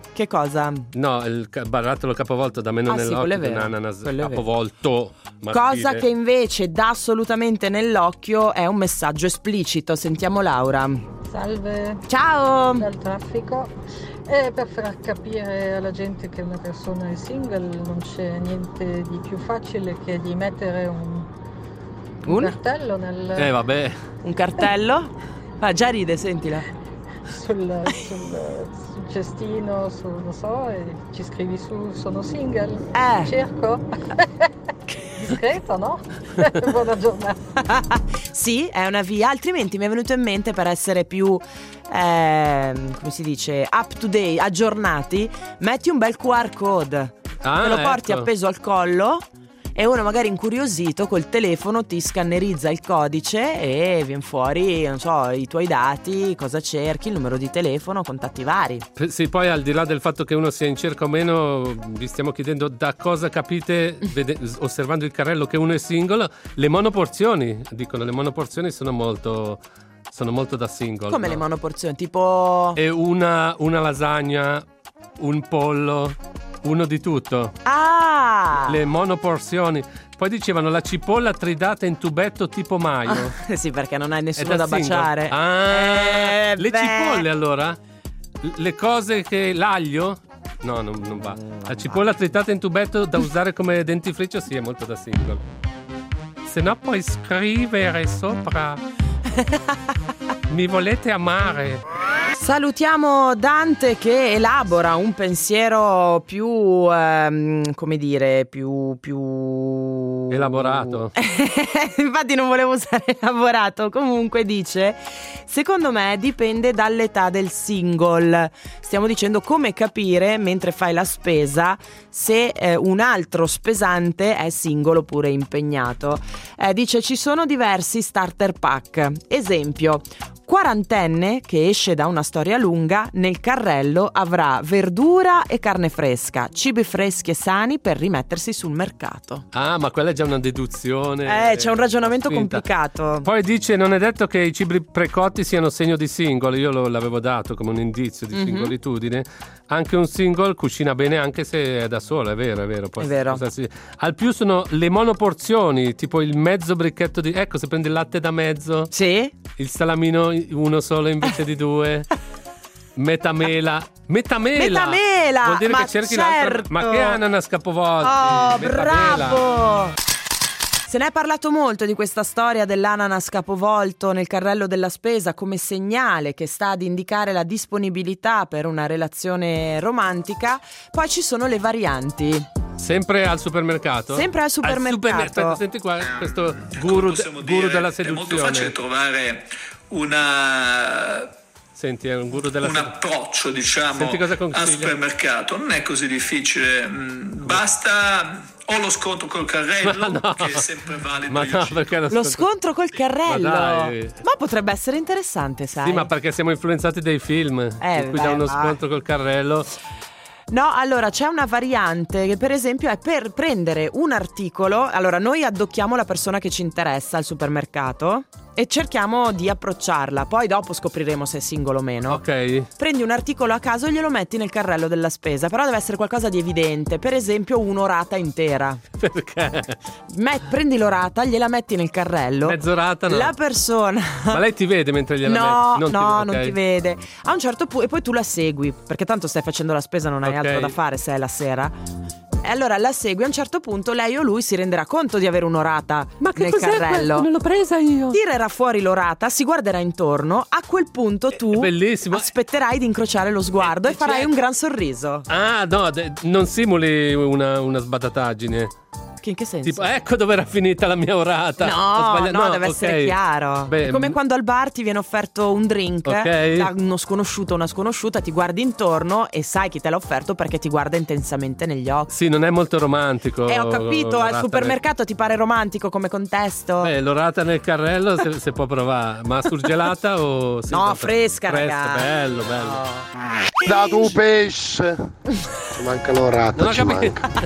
Che cosa? No, il ca- barattolo capovolto da me non Ah, è sì, quello l'occhio è di un vero. ananas Quello è vero. capovolto. Cosa maschile. che invece dà assolutamente nell'occhio è un messaggio esplicito. Sentiamo Laura. Salve. Ciao. Dal traffico. E per far capire alla gente che una persona è single non c'è niente di più facile che di mettere un, un, Un? cartello nel, Eh vabbè. Un cartello? Ah, già ride, sentila. sul, sul, sul cestino, su, non so, e ci scrivi su sono single. Eh. Cerco. Discreto, no? Buona giornata. Sì, è una via, altrimenti mi è venuto in mente, per essere più ehm, come si dice, up to date, aggiornati, metti un bel Q R code, Ah, te lo porti ecco. appeso al collo e uno magari incuriosito col telefono ti scannerizza il codice e viene fuori, non so, i tuoi dati, cosa cerchi, il numero di telefono, contatti vari. Sì, poi al di là del fatto che uno sia in cerca o meno, vi stiamo chiedendo da cosa capite vede- osservando il carrello che uno è single. Le monoporzioni, dicono, le monoporzioni sono molto sono molto da single. Come no? le monoporzioni, tipo... E una, una lasagna, un pollo, uno di tutto. Ah! Le monoporzioni. Poi dicevano la cipolla tridata in tubetto tipo Maio. Ah, sì, perché non hai È nessuno da, single? baciare. Ah, Eh, le beh. cipolle allora? L- Le cose che... L'aglio? No, non, non va. La cipolla tritata in tubetto da usare come dentifricio, sì, è molto da single. Se no puoi scrivere sopra. Mi volete amare? Salutiamo Dante che elabora un pensiero più, ehm, come dire, più... più... Elaborato. Infatti non volevo usare elaborato. Comunque dice, secondo me dipende dall'età del single. Stiamo dicendo come capire mentre fai la spesa se eh, un altro spesante è single oppure impegnato. Eh, dice ci sono diversi starter pack. Esempio, quarantenne che esce da una storia lunga, nel carrello avrà verdura e carne fresca, cibi freschi e sani per rimettersi sul mercato. Ah, ma quella è già una deduzione. Eh, c'è un ragionamento finta. complicato. Poi dice, non è detto che i cibi precotti siano segno di single. Io lo, l'avevo dato come un indizio di Mhm. singolitudine. Anche un single cucina bene anche se è da solo, è vero, è vero. Può È vero. sposarsi. Al più sono le monoporzioni, tipo il mezzo bricchetto di... Ecco, se prendi il latte da mezzo, Sì? il salamino uno solo invece di due... Metamela. Metamela! Metamela! Vuol dire Ma che cerchi l'altra... certo! Ma che ananas capovolti! Oh, Metamela. bravo! Se ne è parlato molto di questa storia dell'ananas capovolto nel carrello della spesa come segnale che sta ad indicare la disponibilità per una relazione romantica. Poi ci sono le varianti. Sempre al supermercato? Sempre al supermercato. supermer- Aspetta, senti qua, questo guru, Possiamo guru dire, della è molto facile seduzione. trovare una, Senti, è un guru della un seduzione. approccio, diciamo, Senti cosa al consiglia. supermercato. Non è così difficile. mm, Basta o lo sconto col carrello, Ma no. che è sempre valido. Ma io no, ci- perché lo, Lo sconto- scontro col carrello. Ma dai. Ma potrebbe essere interessante, sai? Sì, ma perché siamo influenzati dai film. Eh, in cui beh, dà uno va. sconto col carrello. No, allora c'è una variante che per esempio è per prendere un articolo. Allora noi addocchiamo la persona che ci interessa al supermercato e cerchiamo di approcciarla. Poi dopo scopriremo se è single o meno. Ok. Prendi un articolo a caso e glielo metti nel carrello della spesa. Però deve essere qualcosa di evidente. Per esempio un'orata intera. Perché? Me- prendi l'orata, gliela metti nel carrello. Mezz'orata no. La persona Ma lei ti vede mentre gliela No, metti? no, ti- non ok. ti vede. A un certo punto, e poi tu la segui, perché tanto stai facendo la spesa, non hai Ok. altro da fare se è la sera. E allora la segui, a un certo punto lei o lui si renderà conto di avere un'orata nel carrello. l'ho presa io. Tirerà fuori l'orata, si guarderà intorno. A quel punto tu bellissimo. aspetterai di incrociare lo sguardo e farai un gran sorriso. Ah, no, de- non simuli una, una sbadataggine. Che in che senso? Tipo, ecco dove era finita la mia orata. Ho No, sbagliato. no, deve ok. essere chiaro. Beh, È come m- quando al bar ti viene offerto un drink Ok. da uno sconosciuto o una sconosciuta, ti guardi intorno e sai chi te l'ha offerto perché ti guarda intensamente negli occhi. Sì, non è molto romantico. E ho capito, al l'orata supermercato ti pare romantico come contesto? nel- Beh, l'orata nel carrello se, se può provare. Ma surgelata o... sì, No, da- fresca, fresca, ragazzi. bello, bello. Da tu pesce. Ci manca l'orata, Non ho ci capito. manca.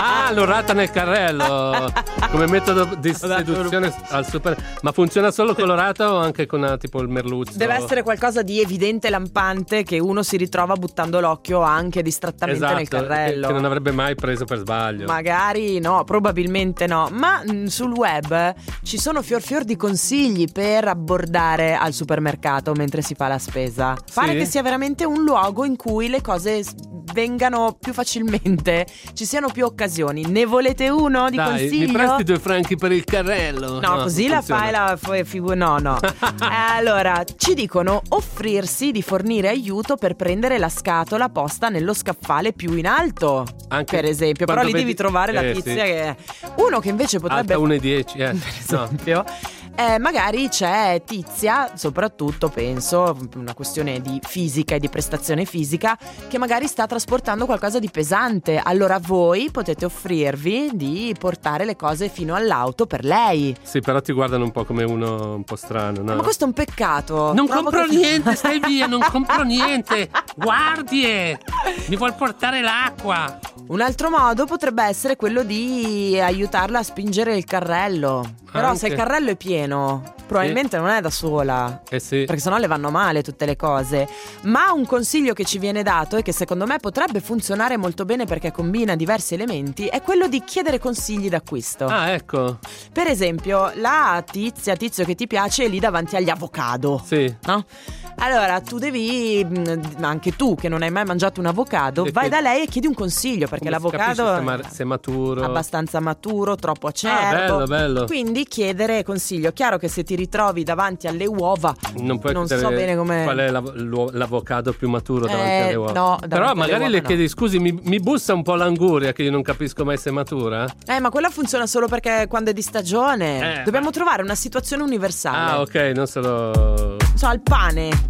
Ah, l'orata nel carrello come metodo di seduzione al super. Ma funziona solo con l'orata o anche con uh, tipo il merluzzo? Deve essere qualcosa di evidente, lampante, che uno si ritrova buttando l'occhio anche distrattamente esatto, nel carrello. Che, che non avrebbe mai preso per sbaglio. Magari no, probabilmente no. Ma mh, sul web ci sono fior fior di consigli per abbordare al supermercato mentre si fa la spesa. Pare Sì? che sia veramente un luogo in cui le cose s- vengano più facilmente, ci siano più occasioni. Ne volete uno di Dai, consiglio? mi presti due franchi per il carrello? No, così la funziona. fai la fai figu- no, no. Eh, allora, ci dicono offrirsi di fornire aiuto per prendere la scatola posta nello scaffale più in alto. Anche per esempio, però lì quando devi vedi- trovare la eh, tizia sì. che uno che invece potrebbe Alta uno e dieci, eh. per No. esempio, eh, magari c'è tizia, soprattutto penso, una questione di fisica e di prestazione fisica, che magari sta trasportando qualcosa di pesante. Allora voi potete offrirvi di portare le cose fino all'auto per lei. Sì, però ti guardano un po' come uno un po' strano, no? Ma questo è un peccato. Non Trovo compro che- niente, stai via, non compro niente. Guardie, mi vuol portare l'acqua. Un altro modo potrebbe essere quello di aiutarla a spingere il carrello. Però Anche. se il carrello è pieno, probabilmente non è da sola. Eh sì. Perché sennò le vanno male tutte le cose. Ma un consiglio che ci viene dato e che secondo me potrebbe funzionare molto bene perché combina diversi elementi è quello di chiedere consigli d'acquisto. Ah, ecco. Per esempio, la tizia, tizio che ti piace è lì davanti agli avocado. Sì. No? Allora tu devi, mh, anche tu che non hai mai mangiato un avocado, E vai che- da lei e chiedi un consiglio perché Come si l'avocado capisce se ma- se è maturo? è abbastanza maturo, troppo acerbo. Ah, bello, bello. Quindi chiedere consiglio. Chiaro che se ti ritrovi davanti alle uova, Non puoi non chiedere so bene come. qual è l'av- l'uo- l'avocado più maturo davanti Eh, alle uova. no, davanti Però alle magari uova le no. chiedi, scusi, mi, mi bussa un po' l'anguria che io non capisco mai se è matura? Eh, ma quella funziona solo perché quando è di stagione. Eh, Dobbiamo trovare una situazione universale. Ah, ok, non solo... So, al pane.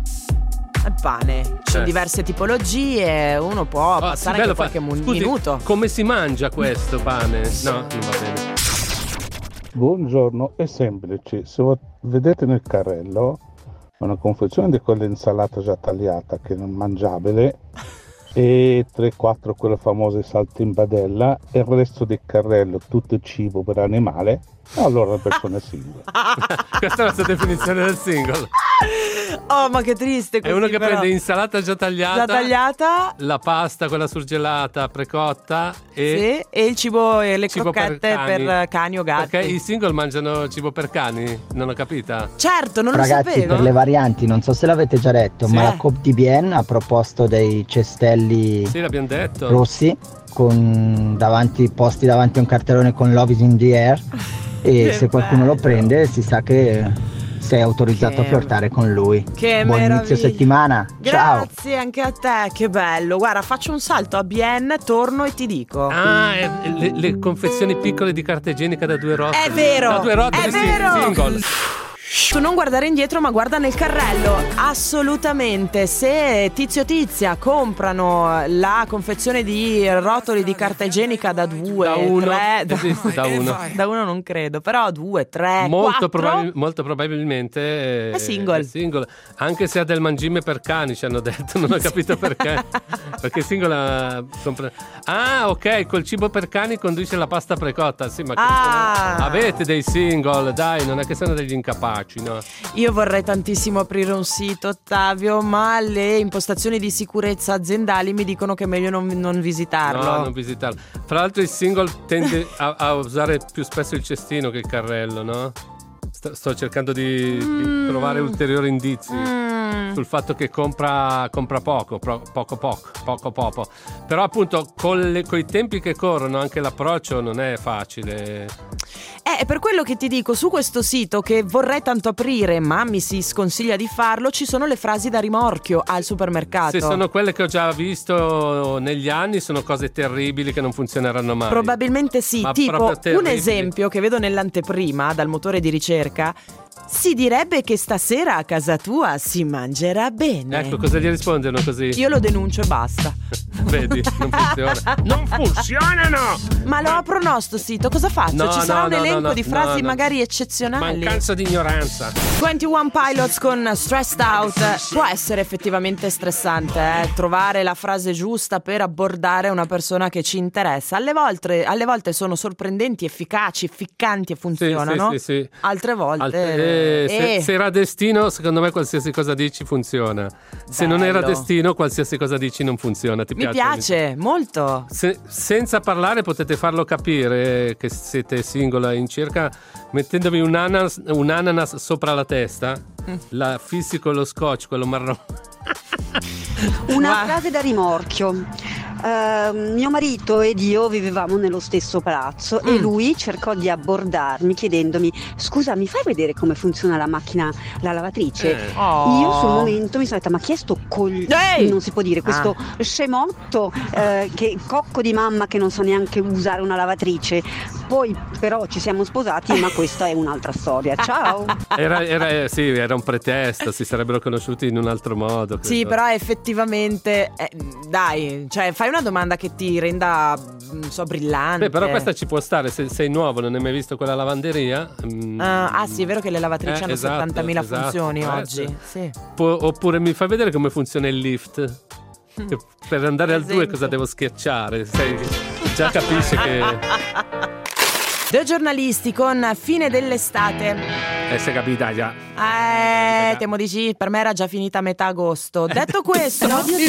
Al pane. Ci sono Eh. diverse tipologie, uno può Ah, passare sì, anche bello, qualche fa- mu- scusi, minuto. come si mangia questo pane? No, non va bene. Buongiorno, è semplice. Se vo- vedete nel carrello una confezione di quell'insalata già tagliata che è non mangiabile e tre quattro quelle famose saltimbadella e il resto del carrello tutto cibo per animale, allora la persona è single. Questa è la sua definizione del single. Oh, ma che triste È così, uno che però. prende insalata già tagliata, Già tagliata. la pasta, quella surgelata, precotta e... Sì, e il cibo e le cibo per crocchette per cani. cani. o gatti. Perché i single mangiano cibo per cani? Non ho capita. Certo, non Ragazzi, lo sapevo. per le varianti, non so se l'avete già detto, Sì. ma la Coop di Bien ha proposto dei cestelli Sì, l'abbiamo detto. rossi con davanti, posti davanti a un cartellone con Love is in the air e Che se qualcuno lo bello. prende si sa che sei autorizzato Che- a flirtare con lui. Che Buon meraviglia. inizio settimana. Ciao. Grazie anche a te, che bello. Guarda, faccio un salto a Bien, torno e ti dico. Ah, e- e le, le confezioni piccole di carta igienica da due rotoli. È vero, Da due rotoli è sì, vero. single. Tu non guardare indietro ma guarda nel carrello. Assolutamente. Se Tizio Tizia comprano la confezione di rotoli di carta igienica da due, Da uno, tre, da, esiste da uno. da uno non credo, però due, tre, Molto, quattro. probabil- molto probabilmente È single. è single. Anche se ha del mangime per cani, ci hanno detto, non ho capito perché. Perché single ha compra- Ah, ok, col cibo per cani conduce la pasta precotta. Sì, ma che Ah. sono- avete dei single, dai, non è che sono degli incapaci, no? Io vorrei tantissimo aprire un sito, Ottavio, ma le impostazioni di sicurezza aziendali mi dicono che è meglio non, non visitarlo. No, non visitarlo. Fra l'altro il single tende a, a usare più spesso il cestino che il carrello, no? Sto, sto cercando di, di trovare ulteriori indizi Mm. sul fatto che compra, compra poco, pro- poco poco, poco poco. Però appunto con i tempi che corrono anche l'approccio non è facile. Eh, è per quello che ti dico, su questo sito che vorrei tanto aprire, ma mi si sconsiglia di farlo, ci sono le frasi da rimorchio al supermercato. Se sono quelle che ho già visto negli anni, sono cose terribili che non funzioneranno mai. Probabilmente sì, Ma tipo proprio un terribili. esempio che vedo nell'anteprima dal motore di ricerca Si direbbe che stasera a casa tua si mangerà bene. Ecco, cosa gli rispondono così? Io lo denuncio e basta. Vedi, non funziona. Non funzionano! Ma lo apro no sto sito, cosa faccio? No, Ci sarà no, un no, elenco no, no, di frasi no, no. magari eccezionali. Mancanza di ignoranza. ventuno Pilots con Stressed Out. Può essere effettivamente stressante, eh? Trovare la frase giusta per abbordare una persona che ci interessa. Alle volte, alle volte sono sorprendenti, efficaci, ficcanti e funzionano. Sì, sì, sì, sì. Altre volte Altre, eh, se, eh. se era destino, secondo me qualsiasi cosa dici funziona. Se non era Bello. destino, qualsiasi cosa dici non funziona. Ti Mi piace? piace, molto. Se, senza parlare potete farlo capire che siete singola in circa mettendovi un ananas, un ananas sopra la testa, mm. la fissi con lo scotch, quello marrone. Una frase da rimorchio. Uh, mio marito ed io vivevamo nello stesso palazzo mm. e lui cercò di abbordarmi chiedendomi: scusa, mi fai vedere come funziona la macchina, la lavatrice? Eh. Oh. Io sul momento mi sono detta: ma chi è sto coglione, non si può dire, questo ah. scemotto, eh, che cocco di mamma che non sa neanche usare una lavatrice. Poi però ci siamo sposati, ma questa è un'altra storia. Ciao. Era, era, sì, era un pretesto, si sarebbero conosciuti in un altro modo. Questo. Sì, però effettivamente eh, dai, cioè fai una domanda che ti renda, non so, brillante. Beh, però questa ci può stare, se sei nuovo, non hai mai visto quella lavanderia. Mm. Uh, ah sì, è vero che le lavatrici eh, hanno esatto, settantamila esatto, funzioni eh, oggi sì. Pu- Oppure mi fai vedere come funziona il lift? Che per andare al due cosa devo schiacciare? Sei, già capisci che... Due giornalisti con Fine dell'estate. Eh, si è capita già. Eh, temo di sì, per me era già finita a metà agosto. Detto questo,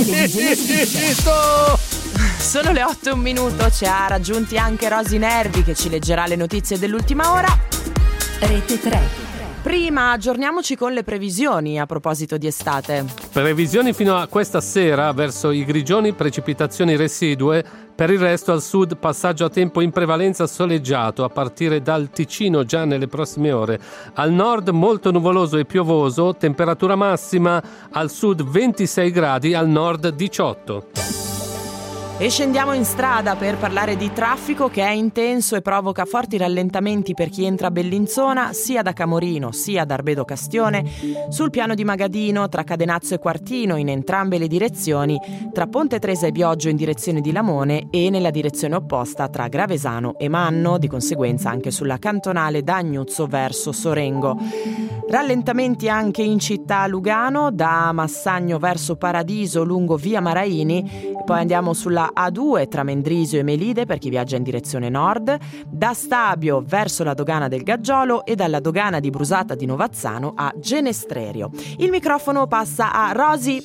sono le otto e un minuto, ci ha raggiunti anche Rosy Nervi che ci leggerà le notizie dell'ultima ora. Rete tre. Prima aggiorniamoci con le previsioni a proposito di estate. Previsioni fino a questa sera, verso i grigioni precipitazioni residue, per il resto al sud passaggio a tempo in prevalenza soleggiato a partire dal Ticino già nelle prossime ore. Al nord molto nuvoloso e piovoso, temperatura massima al sud ventisei gradi, al nord diciotto. E scendiamo in strada per parlare di traffico che è intenso e provoca forti rallentamenti per chi entra a Bellinzona, sia da Camorino sia da Arbedo Castione, sul piano di Magadino, tra Cadenazzo e Quartino in entrambe le direzioni, tra Ponte Tresa e Bioggio in direzione di Lamone e nella direzione opposta tra Gravesano e Manno, di conseguenza anche sulla cantonale da Agnuzzo verso Sorengo. Rallentamenti anche in città a Lugano, da Massagno verso Paradiso lungo via Maraini, e poi andiamo sulla A due tra Mendrisio e Melide per chi viaggia in direzione nord, da Stabio verso la dogana del Gaggiolo e dalla dogana di Brusata di Novazzano a Genestrerio. Il microfono passa a Rosy.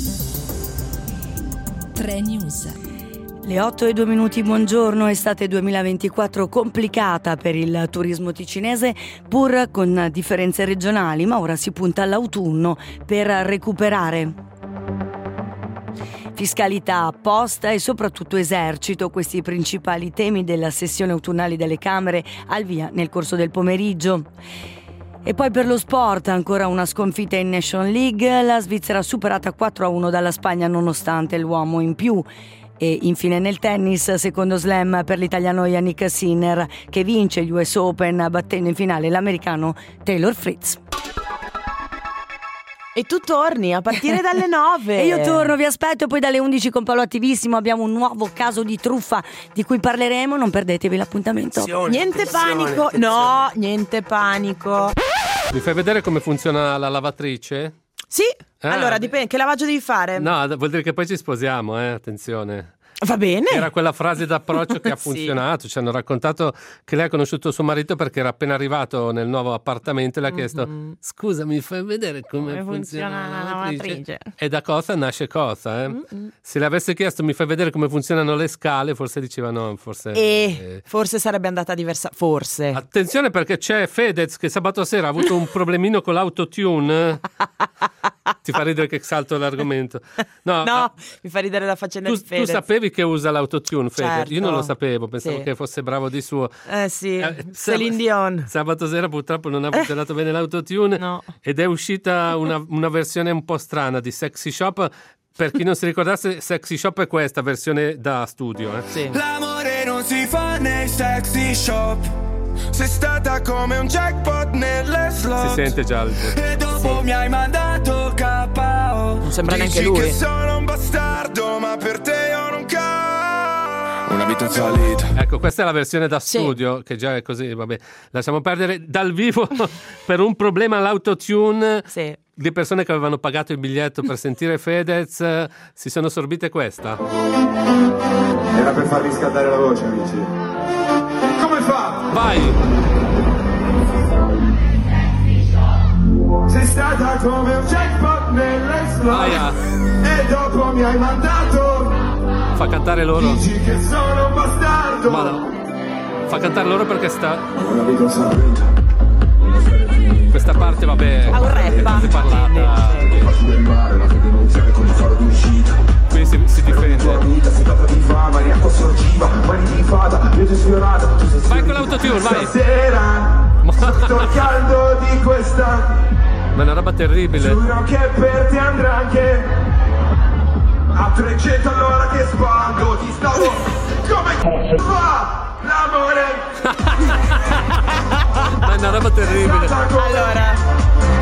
tre News. Le otto e due minuti, buongiorno. Estate duemilaventiquattro complicata per il turismo ticinese, pur con differenze regionali, ma ora si punta all'autunno per recuperare. Fiscalità, posta e soprattutto esercito, questi i principali temi della sessione autunnale delle Camere al via nel corso del pomeriggio. E poi per lo sport ancora una sconfitta in Nation League, la Svizzera superata quattro a uno dalla Spagna nonostante l'uomo in più. E infine nel tennis, secondo slam per l'italiano Yannick Sinner che vince gli U S Open battendo in finale l'americano Taylor Fritz. E tu torni a partire dalle nove. E io torno, vi aspetto, poi dalle undici con Paolo Attivissimo abbiamo un nuovo caso di truffa di cui parleremo, non perdetevi l'appuntamento. Attenzione, niente attenzione, panico, attenzione. No, niente panico. Mi fai vedere come funziona la lavatrice? Sì, ah, allora dipende, che lavaggio devi fare? No, vuol dire che poi ci sposiamo, eh, attenzione. Va bene. Era quella frase d'approccio che ha funzionato. Sì. Ci hanno raccontato che lei ha conosciuto suo marito perché era appena arrivato nel nuovo appartamento e le ha chiesto: mm-hmm. scusa, mi fai vedere come, come funziona, funziona la lavatrice? lavatrice? E da cosa nasce cosa, eh? Mm-hmm. Se le avesse chiesto mi fai vedere come funzionano le scale, forse diceva no, forse... E eh. forse sarebbe andata diversa, forse. Attenzione perché c'è Fedez che sabato sera ha avuto un problemino con l'autotune. Ti fa ridere che salto l'argomento. No, no ah, mi fa ridere la faccenda tu, di Fedez. Tu sapevi che usa l'autotune, Fede? Certo. Io non lo sapevo, pensavo sì. che fosse bravo di suo. Eh sì, eh, Celine Dion. Sabato sera purtroppo non ha funzionato eh. bene l'autotune no. ed è uscita una, una versione un po' strana di Sexy Shop. Per chi non si ricordasse, Sexy Shop è questa versione da studio. Eh. Sì. L'amore non si fa nei sexy shop, sei stata come un jackpot nelle slot. Si sente già il... E dopo sì. mi hai mandato K O. Non sembra Dici neanche lui. che sono un bastardo, ma per te io non ca. Una vita in salita. Ecco, questa è la versione da Sì. studio, che già è così, vabbè. Lasciamo perdere. Dal vivo, per un problema all'autotune, Sì. le persone che avevano pagato il biglietto per sentire Fedez eh, si sono sorbite questa. Era per far riscaldare la voce, amici. Come fa? Vai! Sei stata come un jackpot nelle slot. Aia. E dopo mi hai mandato. Fa cantare loro. Dici che sono un bastardo. Ma no. Fa cantare loro perché sta... Una vita in salita. Questa parte, vabbè, Ha un rap. è parlata. Qui si, si difende. Vai con l'autotune, vai. Sotto il caldo di questa. Ma è una roba terribile. Giuro che per te andrà anche a trecento all'ora che spando. Ti stavo come fa l'amore. Ma è una roba terribile. Allora,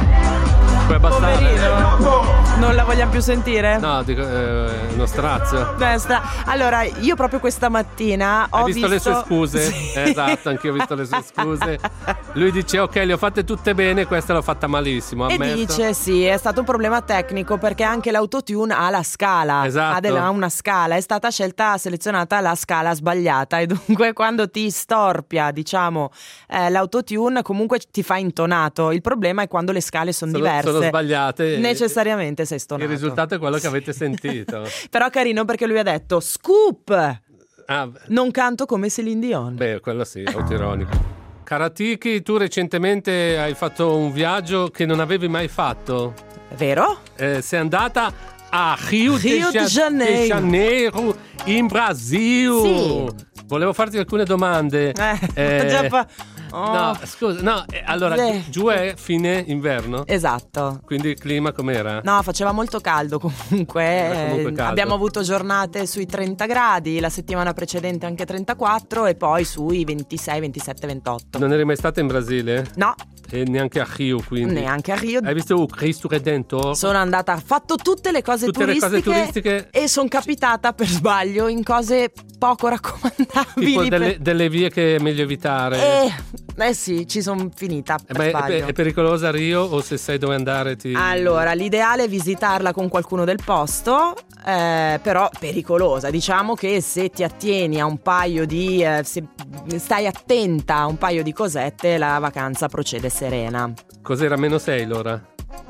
Puoi abbassare. poverino, non la vogliamo più sentire? No, dico, eh, uno strazio. Destra. Allora, io proprio questa mattina ho Hai visto, le sue scuse? Sì. Esatto, anch'io ho visto le sue scuse. Lui dice ok, le ho fatte tutte bene, questa l'ho fatta malissimo. E ammetto. dice sì, è stato un problema tecnico perché anche l'autotune ha la scala. Esatto. Ha, della- ha una scala, è stata scelta, selezionata la scala sbagliata e dunque quando ti storpia, diciamo, eh, l'autotune comunque ti fa intonato. Il problema è quando le scale sono, Sono- diverse. sono sbagliate. Necessariamente sei stonato. Il risultato è quello che avete sentito. Però carino perché lui ha detto scoop, Ah, non canto come Celine Dion. beh, quello sì, autoironico. Karatiki, tu recentemente hai fatto un viaggio che non avevi mai fatto. Vero? Eh, sei andata a Rio, Rio de, de Janeiro. de Janeiro in Brasile. Sì. Volevo farti alcune domande. Eh, già fa- Oh. No, scusa, no, eh, allora Sì. giù è fine inverno? Esatto. Quindi il clima com'era? No, faceva molto caldo comunque. Era comunque Eh, caldo. Abbiamo avuto giornate sui trenta gradi, la settimana precedente anche trentaquattro e poi sui ventisei, ventisette, ventotto. Non eri mai stata in Brasile? No. E neanche a Rio, quindi? Neanche a Rio. Hai visto Cristo Redentor? Sono andata, ho fatto tutte le cose Tutte le turistiche, cose turistiche. E sono capitata per sbaglio in cose poco raccomandabili. Tipo per- delle, delle vie che è meglio evitare. Eh, eh sì, ci sono finita per Ma è, sbaglio. è pericolosa Rio o se sai dove andare ti... Allora, l'ideale è visitarla con qualcuno del posto, eh, però pericolosa. Diciamo che se ti attieni a un paio di... eh, se stai attenta a un paio di cosette, la vacanza procede serena. Cos'era? Meno sei l'ora?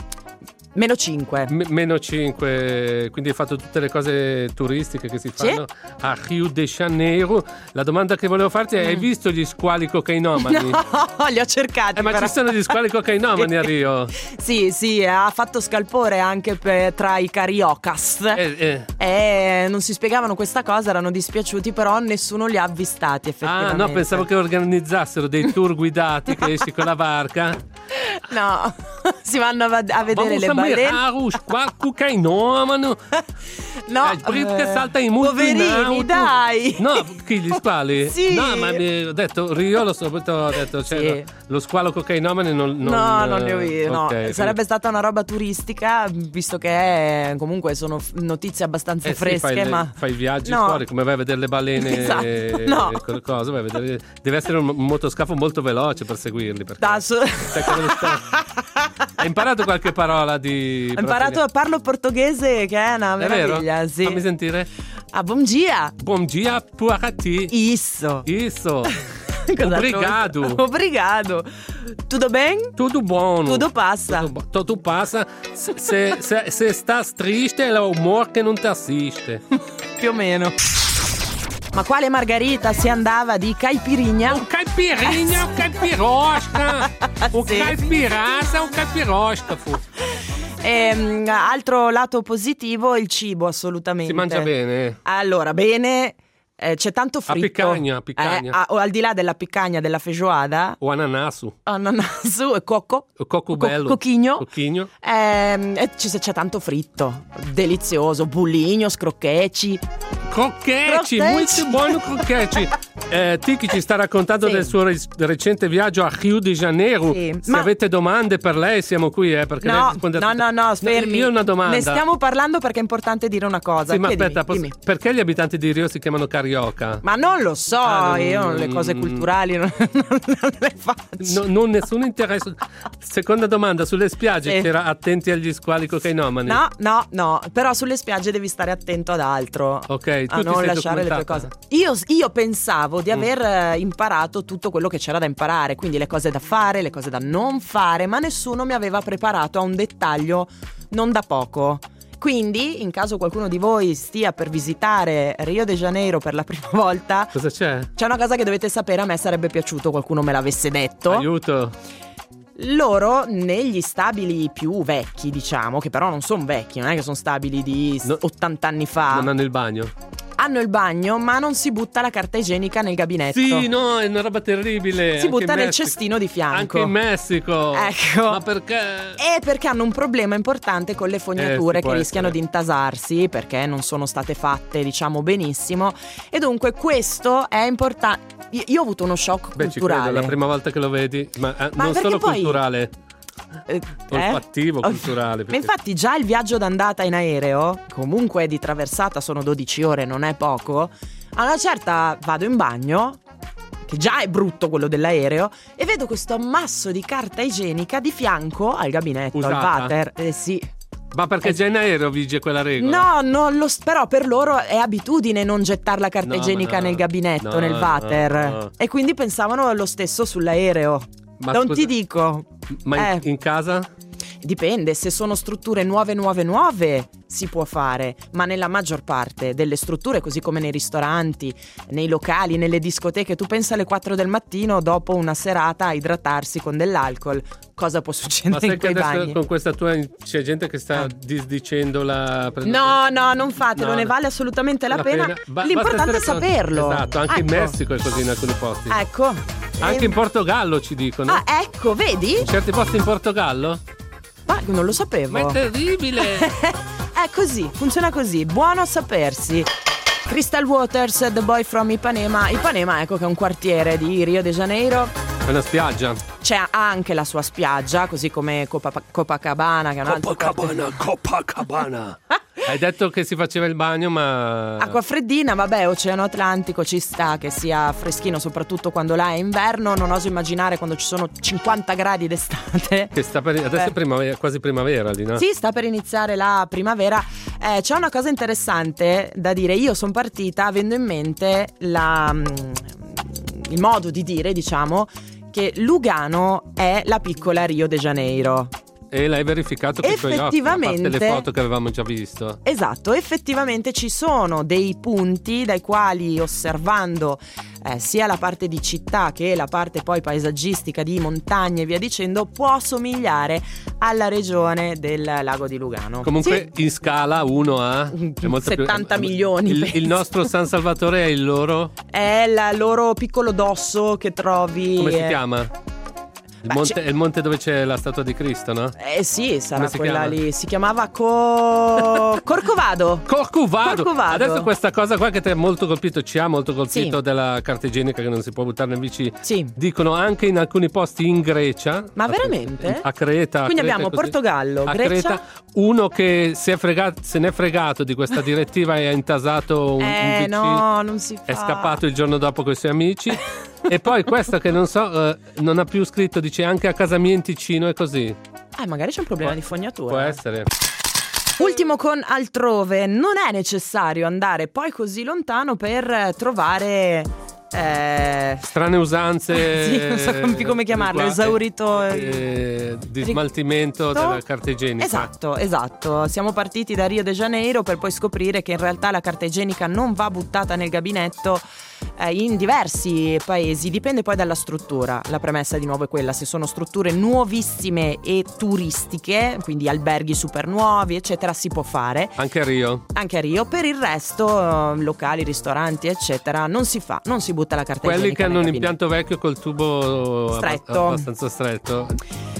Meno cinque. M- meno cinque, quindi hai fatto tutte le cose turistiche che si fanno a Rio de Janeiro. La domanda che volevo farti è: hai visto gli squali cocainomani? No, li ho cercati. Eh, ma però. ci sono gli squali cocainomani a Rio? Sì, sì, ha fatto scalpore anche per- tra i cariocas. Eh, eh. E non si spiegavano questa cosa, erano dispiaciuti, però nessuno li ha avvistati Ah, effettivamente. no, pensavo che organizzassero dei tour guidati che esci con la barca. No, si vanno a, a vedere Vamos le a balene. mirar o squalo cocainomano. No, Eh, perché eh, salta molto in poverini, auto. dai. No, chi gli squali? Sì. No, ma mi ho detto Rio, l'ho subito ho detto, cioè, Sì. lo squalo cocainomane non, non No, non ne ho visto. No. ok, quindi- Sarebbe stata una roba turistica, visto che comunque sono f- notizie abbastanza Eh sì, fresche, fai, le- ma fai viaggi No. fuori, come vai a vedere le balene Esatto, e no. e quelle cose, vai a vedere- deve essere un, un motoscafo molto veloce per seguirli. Perché Da so- sai che deve stare- Hai imparato qualche parola di ho imparato, parlo portoghese, che è una È vero? meraviglia. Sì. Fammi sentire. Ah, bom dia. Bom dia para ti. Isso. Isso. Cos'altro? Obrigado. Obrigado. Tudo bem? Tudo buono. Tudo passa. Tudo, bo- tudo passa. Se, se, se, se estás triste è l'umor che non ti assiste. Più o meno. Ma quale margarita si andava di caipirinha? Un caipirinha, un caipirosca. Un Sì. caipirassa, un caipirosca fu. Ehm, altro lato positivo, il cibo, assolutamente. Si mangia bene. Allora, bene, eh, c'è tanto fritto. piccagna, a piccagna. Eh, a- o al di là della piccagna, della feijoada, O ananasu. ananasu e cocco. O cocco Co- bello. cocchigno. Cocchigno. Ehm, e c'è, c'è tanto fritto, delizioso, buligno, scroccheci. Croccheci, Croccheci. molto buono croccheci. eh, Tiki ci sta raccontando Sì. del suo re- recente viaggio a Rio de Janeiro. Sì, Se ma- avete domande per lei siamo qui, eh, perché lei No, risponde a no, tutto. no, no, fermi. Io ho una domanda. Ne stiamo parlando perché è importante dire una cosa. Sì, ma Chiedimi, aspetta, posso- dimmi. perché gli abitanti di Rio si chiamano carioca? Ma non lo so, Ah, non- io le cose culturali non, non le faccio. No, non nessun interesse. Seconda domanda, sulle spiagge Sì. c'era attenti agli squali cocainomani? No, no, no, però sulle spiagge devi stare attento ad altro. Ok, tu a ti non sei lasciare le tue documentata? cose. Io, io pensavo di Mm. aver eh, imparato tutto quello che c'era da imparare, quindi le cose da fare, le cose da non fare, ma nessuno mi aveva preparato a un dettaglio non da poco. Quindi, in caso qualcuno di voi stia per visitare Rio de Janeiro per la prima volta, Cosa c'è? c'è una cosa che dovete sapere, a me sarebbe piaciuto qualcuno me l'avesse detto. Aiuto. Loro negli stabili più vecchi, diciamo, che però non sono vecchi, non è che sono stabili di No. ottanta anni fa, Non hanno il bagno. hanno il bagno ma non si butta la carta igienica nel gabinetto. Sì, no, è una roba terribile. Si Anche butta in nel Messico. cestino di fianco. Anche in Messico. Ecco. Ma perché? E perché hanno un problema importante con le fognature Eh, sì, può che rischiano essere. di intasarsi perché non sono state fatte, diciamo, benissimo. E dunque questo è importante. Io, io ho avuto uno shock Beh, ci credo, culturale. la prima volta che lo vedi, ma, eh, Ma non perché solo poi- culturale, Eh, olfattivo, eh? culturale. Ma perché- infatti già il viaggio d'andata in aereo, comunque di traversata sono dodici ore, non è poco. A una certa vado in bagno, che già è brutto quello dell'aereo, e vedo questo ammasso di carta igienica di fianco al gabinetto, al Usata? water. Eh sì. Ma perché Eh, già in aereo vige quella regola? No, non lo, però per loro è abitudine non gettare la carta No, igienica ma no. nel gabinetto, No, nel no, water. no. E quindi pensavano lo stesso sull'aereo. Ma non scusa- ti dico. Ma in, Eh. in casa? Dipende, se sono strutture nuove, nuove, nuove si può fare, ma nella maggior parte delle strutture, così come nei ristoranti, nei locali, nelle discoteche, tu pensa alle quattro del mattino dopo una serata a idratarsi con dell'alcol, cosa può Ma succedere sai in che quei adesso bagni? con questa tua c'è gente che sta disdicendo la... No, no, non fatelo, No, ne no. vale assolutamente la, La pena. pena. Ba- L'importante è basta essere- saperlo. Esatto, anche in Ecco. Messico è così in alcuni posti. Ecco. Anche Eh, in Portogallo ci dicono. Ah, ecco, vedi? In certi posti in Portogallo? Ma non lo sapevo. Ma è terribile! È così, funziona così, buono a sapersi. Crystal Waters, The Boy from Ipanema. Ipanema, ecco, che è un quartiere di Rio de Janeiro. È una spiaggia. C'è anche la sua spiaggia, così come Copa- Copacabana, che è un altro quartiere. Copacabana. Hai detto che si faceva il bagno, ma... Acqua freddina, vabbè, Oceano Atlantico, ci sta che sia freschino, soprattutto quando là è inverno. Non oso immaginare quando ci sono cinquanta gradi d'estate. Che sta per... Adesso Eh. è primavera, quasi primavera lì, no? Sì, sta per iniziare la primavera. Eh, c'è una cosa interessante da dire. Io sono partita avendo in mente la, mm, il modo di dire, diciamo, che Lugano è la piccola Rio de Janeiro. E l'hai verificato con i tuoi occhi, a parte Effettivamente- le foto che avevamo già visto. Esatto, effettivamente ci sono dei punti dai quali, osservando eh, sia la parte di città che la parte poi paesaggistica di montagne e via dicendo, può somigliare alla regione del lago di Lugano. Comunque in scala uno a è molto più- settanta milioni, Il, penso. il nostro San Salvatore è il loro. È il loro piccolo dosso che trovi. Come si eh, chiama? Il Beh, monte, c'è- è il monte dove c'è la statua di Cristo, no? Eh sì, sarà Come si quella chiama? lì. Si chiamava Co... Corcovado. Corcovado. Corcovado. Adesso questa cosa qua che ti ha molto colpito, ci ha molto colpito Sì. della carta igienica che non si può buttare nel vicino. Sì. Dicono anche in alcuni posti in Grecia. Ma a- veramente? A Creta. a Quindi Creta abbiamo così. Portogallo, a Grecia. Creta, uno che si è fregato, se n'è fregato di questa direttiva e ha intasato un, un Eh V C. no, non si fa. È scappato il giorno dopo con i suoi amici. E poi questa che non so, eh, non ha più scritto, dice anche a casa mia in Ticino è così. Eh, magari c'è un problema di fognatura. Può essere. Ultimo con altrove, non è necessario andare poi così lontano per trovare eh, Strane usanze. sì, non so come- come chiamarlo, qua- esaurito eh, di smaltimento della carta igienica. Esatto, esatto. Siamo partiti da Rio de Janeiro per poi scoprire che in realtà la carta igienica non va buttata nel gabinetto eh, in diversi paesi, dipende poi dalla struttura. La premessa di nuovo è quella: se sono strutture nuovissime e turistiche, quindi alberghi super nuovi, eccetera, si può fare. Anche a Rio. Anche a Rio. Per il resto, eh, locali, ristoranti, eccetera, non si fa, non si butta la carta Quelli igienica che hanno nel un gabinetto. impianto vecchio col tubo Stretto. abba- abbastanza stretto.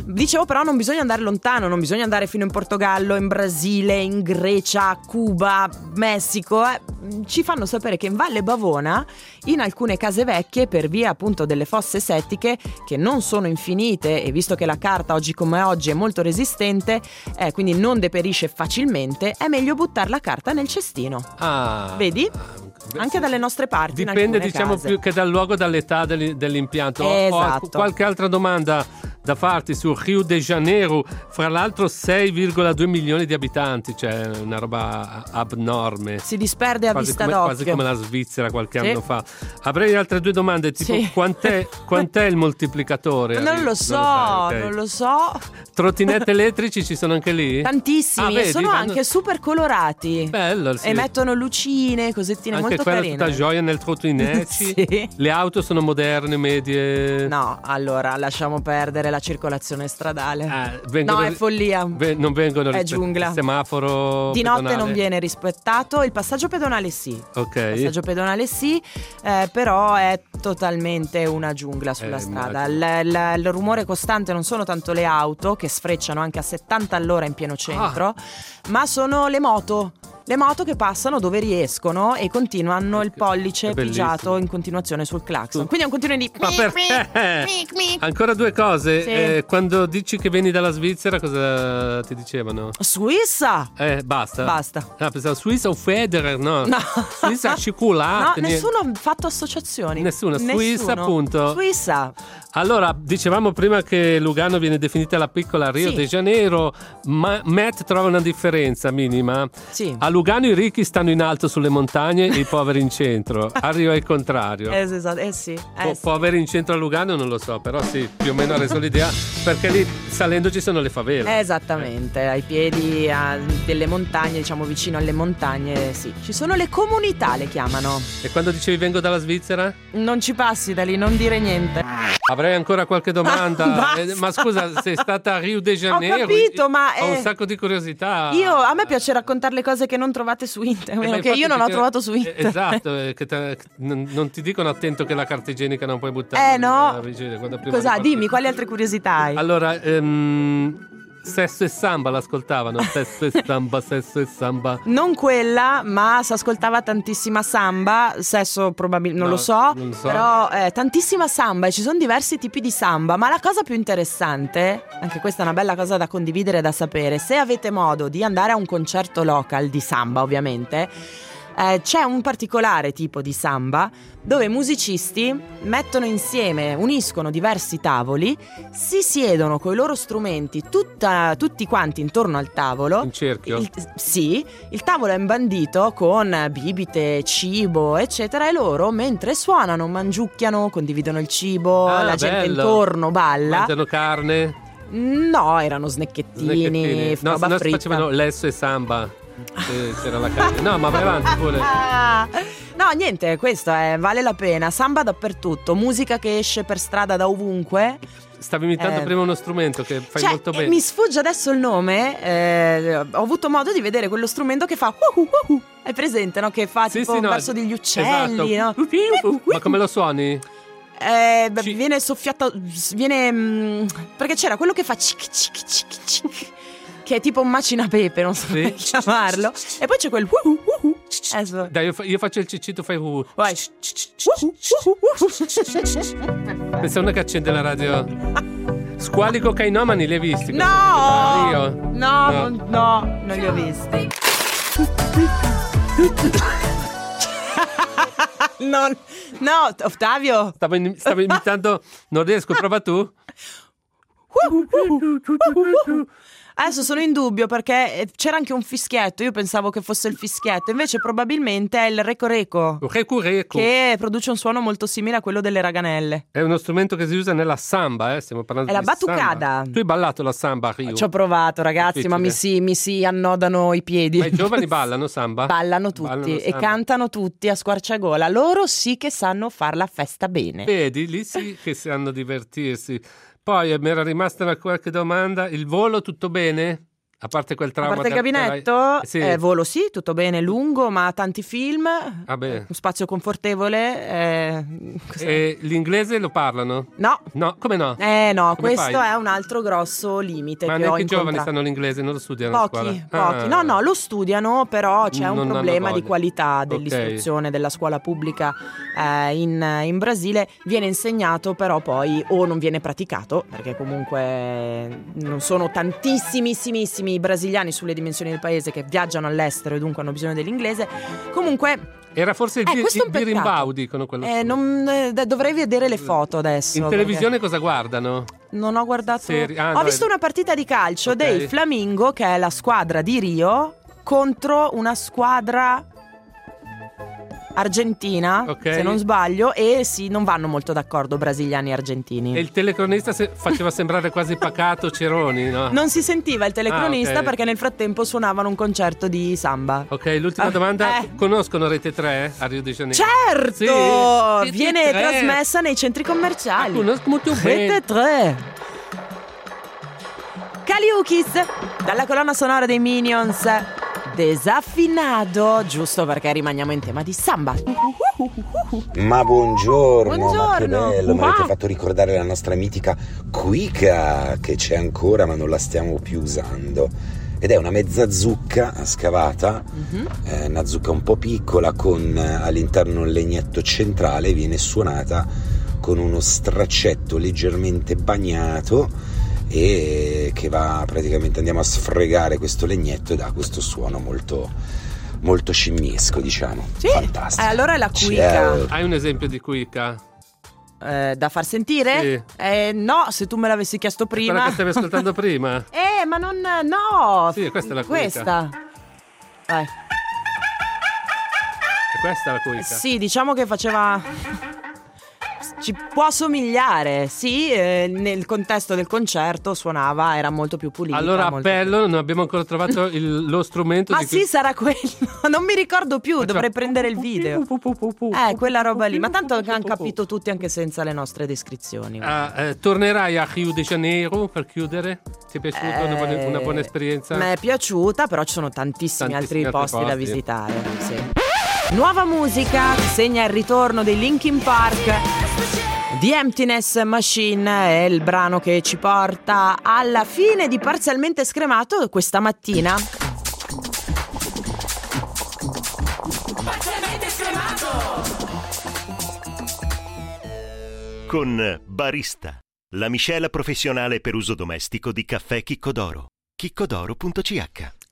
Dicevo però non bisogna andare lontano, non bisogna andare fino in Portogallo, in Brasile, in Grecia, Cuba, Messico. Eh. Ci fanno sapere che in Valle Bavona, in alcune case vecchie, per via appunto delle fosse settiche che non sono infinite e visto che la carta oggi come oggi è molto resistente, eh, quindi non deperisce facilmente, è meglio buttare la carta nel cestino. Ah. Vedi? Anche dalle nostre parti. Dipende, in diciamo, case. più che dal luogo, dall'età dell- dell'impianto. Ho- Esatto. Ho qualche altra domanda da farti su Rio de Janeiro, fra l'altro sei virgola due milioni di abitanti, cioè una roba abnorme. Si disperde a quasi vista come, d'occhio. quasi come la Svizzera qualche Sì. anno fa. Avrei altre due domande, tipo Sì. quant'è, quant'è il moltiplicatore? a Non Rio? lo so, Non lo sai, ok. non lo so. Trottinette elettrici ci sono anche lì? Tantissimi, Ah, vedi, e sono vanno- anche super colorati. Bello, sì. Emettono lucine, cosettine Anche molto quella carine. tutta gioia nel trottinecci. Sì. Le auto sono moderne, medie. No, allora lasciamo perdere la circolazione stradale. Eh, vengono- no, è follia. Ve- non vengono È rispett- giungla. semaforo Di notte pedonale. non viene rispettato, il passaggio pedonale sì. Ok. Il passaggio pedonale sì, eh, però è totalmente una giungla sulla Eh, strada. Il, il- il rumore costante non sono tanto le auto che sfrecciano anche a settanta all'ora in pieno centro, Ah. ma sono le moto. Le moto che passano dove riescono e continuano il pollice È bellissimo. pigiato in continuazione sul clacson. Quindi è un continuo di... Ma perché? Ancora due cose. Sì. Eh, quando dici che vieni dalla Svizzera, cosa ti dicevano? Suissa! Eh, basta. Basta. Ah, pensavo Suissa o Federer, no? No. Suissa cioccolata. No, nessuno ha fatto associazioni. Nessuno. Suissa, appunto. Suissa. Allora, dicevamo prima che Lugano viene definita la piccola Rio Sì. de Janeiro, ma Matt trova una differenza minima. Sì. A Lugano i ricchi stanno in alto sulle montagne e i poveri in centro. A Rio è il contrario. Eh, esatto, eh sì. Eh, Po- sì. poveri in centro a Lugano non lo so, però sì, più o meno ha reso l'idea, perché lì salendo ci sono le favela. Esattamente, ai piedi a- delle montagne, diciamo vicino alle montagne, sì. Ci sono le comunità, le chiamano. E quando dicevi vengo dalla Svizzera? Non ci passi da lì, non dire niente. Avrei ancora qualche domanda. Basta. Eh, ma scusa, sei stata a Rio de Janeiro? capito, ma, Ho eh, un sacco di curiosità. Io, a me piace raccontare le cose che non trovate su internet, Eh, ma che infatti io non ho che- trovato su eh, internet. Esatto, eh, che te- che non, non ti dicono attento che la carta igienica non puoi buttare. Eh no. Quando prima Cosa? riparti- Dimmi, quali altre curiosità hai? Allora, ehm, Sesso e Samba l'ascoltavano. Sesso e Samba, Sesso e Samba. Non quella, ma si ascoltava tantissima samba, sesso probabilmente non No, lo so, non so. però eh, tantissima samba e ci sono diversi tipi di samba, ma la cosa più interessante, anche questa è una bella cosa da condividere e da sapere, se avete modo di andare a un concerto local di samba ovviamente, eh, c'è un particolare tipo di samba dove i musicisti mettono insieme, uniscono diversi tavoli, si siedono con i loro strumenti tutta- tutti quanti intorno al tavolo. In cerchio. Il- sì, il tavolo è imbandito con bibite, cibo, eccetera, e loro mentre suonano, mangiucchiano, condividono il cibo, Ah, la gente bello. intorno balla. Mangiano carne. No, erano snecchettini, Snecchettini. No, roba se no fritta. facevano lesso e samba. Se c'era la carne. No, ma vai avanti pure. Ah, no, niente, questo è, vale la pena. Samba dappertutto, musica che esce per strada da ovunque. Stavi imitando Eh, prima uno strumento che fai Cioè, molto eh, bene. mi sfugge adesso il nome. eh, ho avuto modo di vedere quello strumento che fa. Uh, uh, uh, uh. È presente, no? Che fa Sì, tipo sì, no, verso degli uccelli, esatto. no? Ma come lo suoni? Eh, beh, viene soffiato. Viene. mm, perché c'era quello che fa cic cic cic cic. Che è tipo un macinapepe, non so Sì. come chiamarlo. E poi c'è quel. Uh, uh, uh, uh. Adesso. Dai, io, fa- io faccio il cicito, fai uh. Vai. Pensa una che accende la radio. Squali cocainomani, li hai visti? No! Io? No, No. non- no, non li ho visti. Non, no, Ottavio. Stavo, in- stavo imitando. Non riesco, prova tu. Adesso sono in dubbio perché eh, c'era anche un fischietto. Io pensavo che fosse il fischietto, invece probabilmente è il reco-reco, Recu recu. che produce un suono molto simile a quello delle raganelle. È uno strumento che si usa nella samba, eh? Stiamo parlando È la di batucada. samba. Tu hai ballato la samba a Rio? Ci ho provato, ragazzi, Difficile. ma mi si, mi si annodano i piedi. Ma i giovani ballano samba? Ballano tutti Ballano e samba. cantano tutti a squarciagola. Loro sì che sanno far la festa bene. Vedi, lì sì che sanno divertirsi. Poi eh, mi era rimasta una qualche domanda. Il volo tutto bene? A parte quel A trauma parte il del- gabinetto, della- sì. eh, volo sì, tutto bene, lungo, ma tanti film, Ah, beh. un spazio confortevole. eh, E l'inglese lo parlano? No. No, come no? Eh no, Come questo fai? è un altro grosso limite Ma che ho neanche i giovani incontrato. sanno l'inglese, non lo studiano a Pochi, scuola. pochi. Ah. No, no, lo studiano, però c'è Non un hanno problema di voglia. qualità Ok. dell'istruzione della scuola pubblica eh, in, in Brasile. Viene insegnato, però poi o non viene praticato, perché comunque non sono tantissimissimi i brasiliani sulle dimensioni del paese che viaggiano all'estero e dunque hanno bisogno dell'inglese. Comunque Era forse il, Eh, bir- questo è il un peccato. birimbau, dicono quello. eh, non, eh, dovrei vedere le foto adesso. In perché televisione cosa guardano? non ho guardato. Serie- ah, ho no, visto è- una partita di calcio Ok. dei Flamingo, che è la squadra di Rio, contro una squadra argentina, Ok. se non sbaglio, e sì, non vanno molto d'accordo brasiliani e argentini. E il telecronista se- faceva sembrare quasi pacato Ceroni, no? Non si sentiva il telecronista Ah, ok. perché nel frattempo suonavano un concerto di samba. Ok, l'ultima Ah, domanda. eh. Conoscono Rete tre a Rio de Janeiro? Certo! Sì. Rete Viene tre. trasmessa nei centri commerciali. Ah, conosco molto Rete bene. tre. Kaliukis, dalla colonna sonora dei Minions. Desaffinato, giusto perché rimaniamo in tema di samba. Ma buongiorno, ma che Buongiorno. bello, mi Wow. avete fatto ricordare la nostra mitica cuica che c'è ancora ma non la stiamo più usando. Ed è una mezza zucca scavata, eh, una zucca un po' piccola con eh, all'interno un legnetto centrale, viene suonata con uno straccetto leggermente bagnato e che va praticamente, andiamo a sfregare questo legnetto e dà questo suono molto molto scimmiesco, diciamo. Sì? Fantastico. Eh, allora è la cuica. Ciao. Hai un esempio di cuica? Eh, da far sentire? Sì. Eh, no, se tu me l'avessi chiesto prima. Quella che stavi ascoltando prima? Eh, ma non. No! Sì, questa è la cuica. Questa. Vai. E questa è la cuica? Sì, diciamo che faceva. Ci può somigliare, sì, eh, nel contesto del concerto suonava, era molto più pulita. Allora molto- appello, non abbiamo ancora trovato il- lo strumento Ma di sì, cui... sarà quello. Non mi ricordo più, dovrei prendere il video. Eh, quella roba lì. Ma tanto hanno capito tutti anche senza le nostre descrizioni. Ah, eh, tornerai a Rio de Janeiro per chiudere? Ti è piaciuta? Una, buona, una buona esperienza? Mi è piaciuta, però ci sono tantissimi, Tantissimi altri, altri posti, da posti. visitare. Sì. Nuova musica segna il ritorno dei Linkin Park. The Emptiness Machine è il brano che ci porta alla fine di Parzialmente Scremato questa mattina. Parzialmente scremato. Con Barista, la miscela professionale per uso domestico di caffè Chicco d'Oro. chicco d'oro punto c h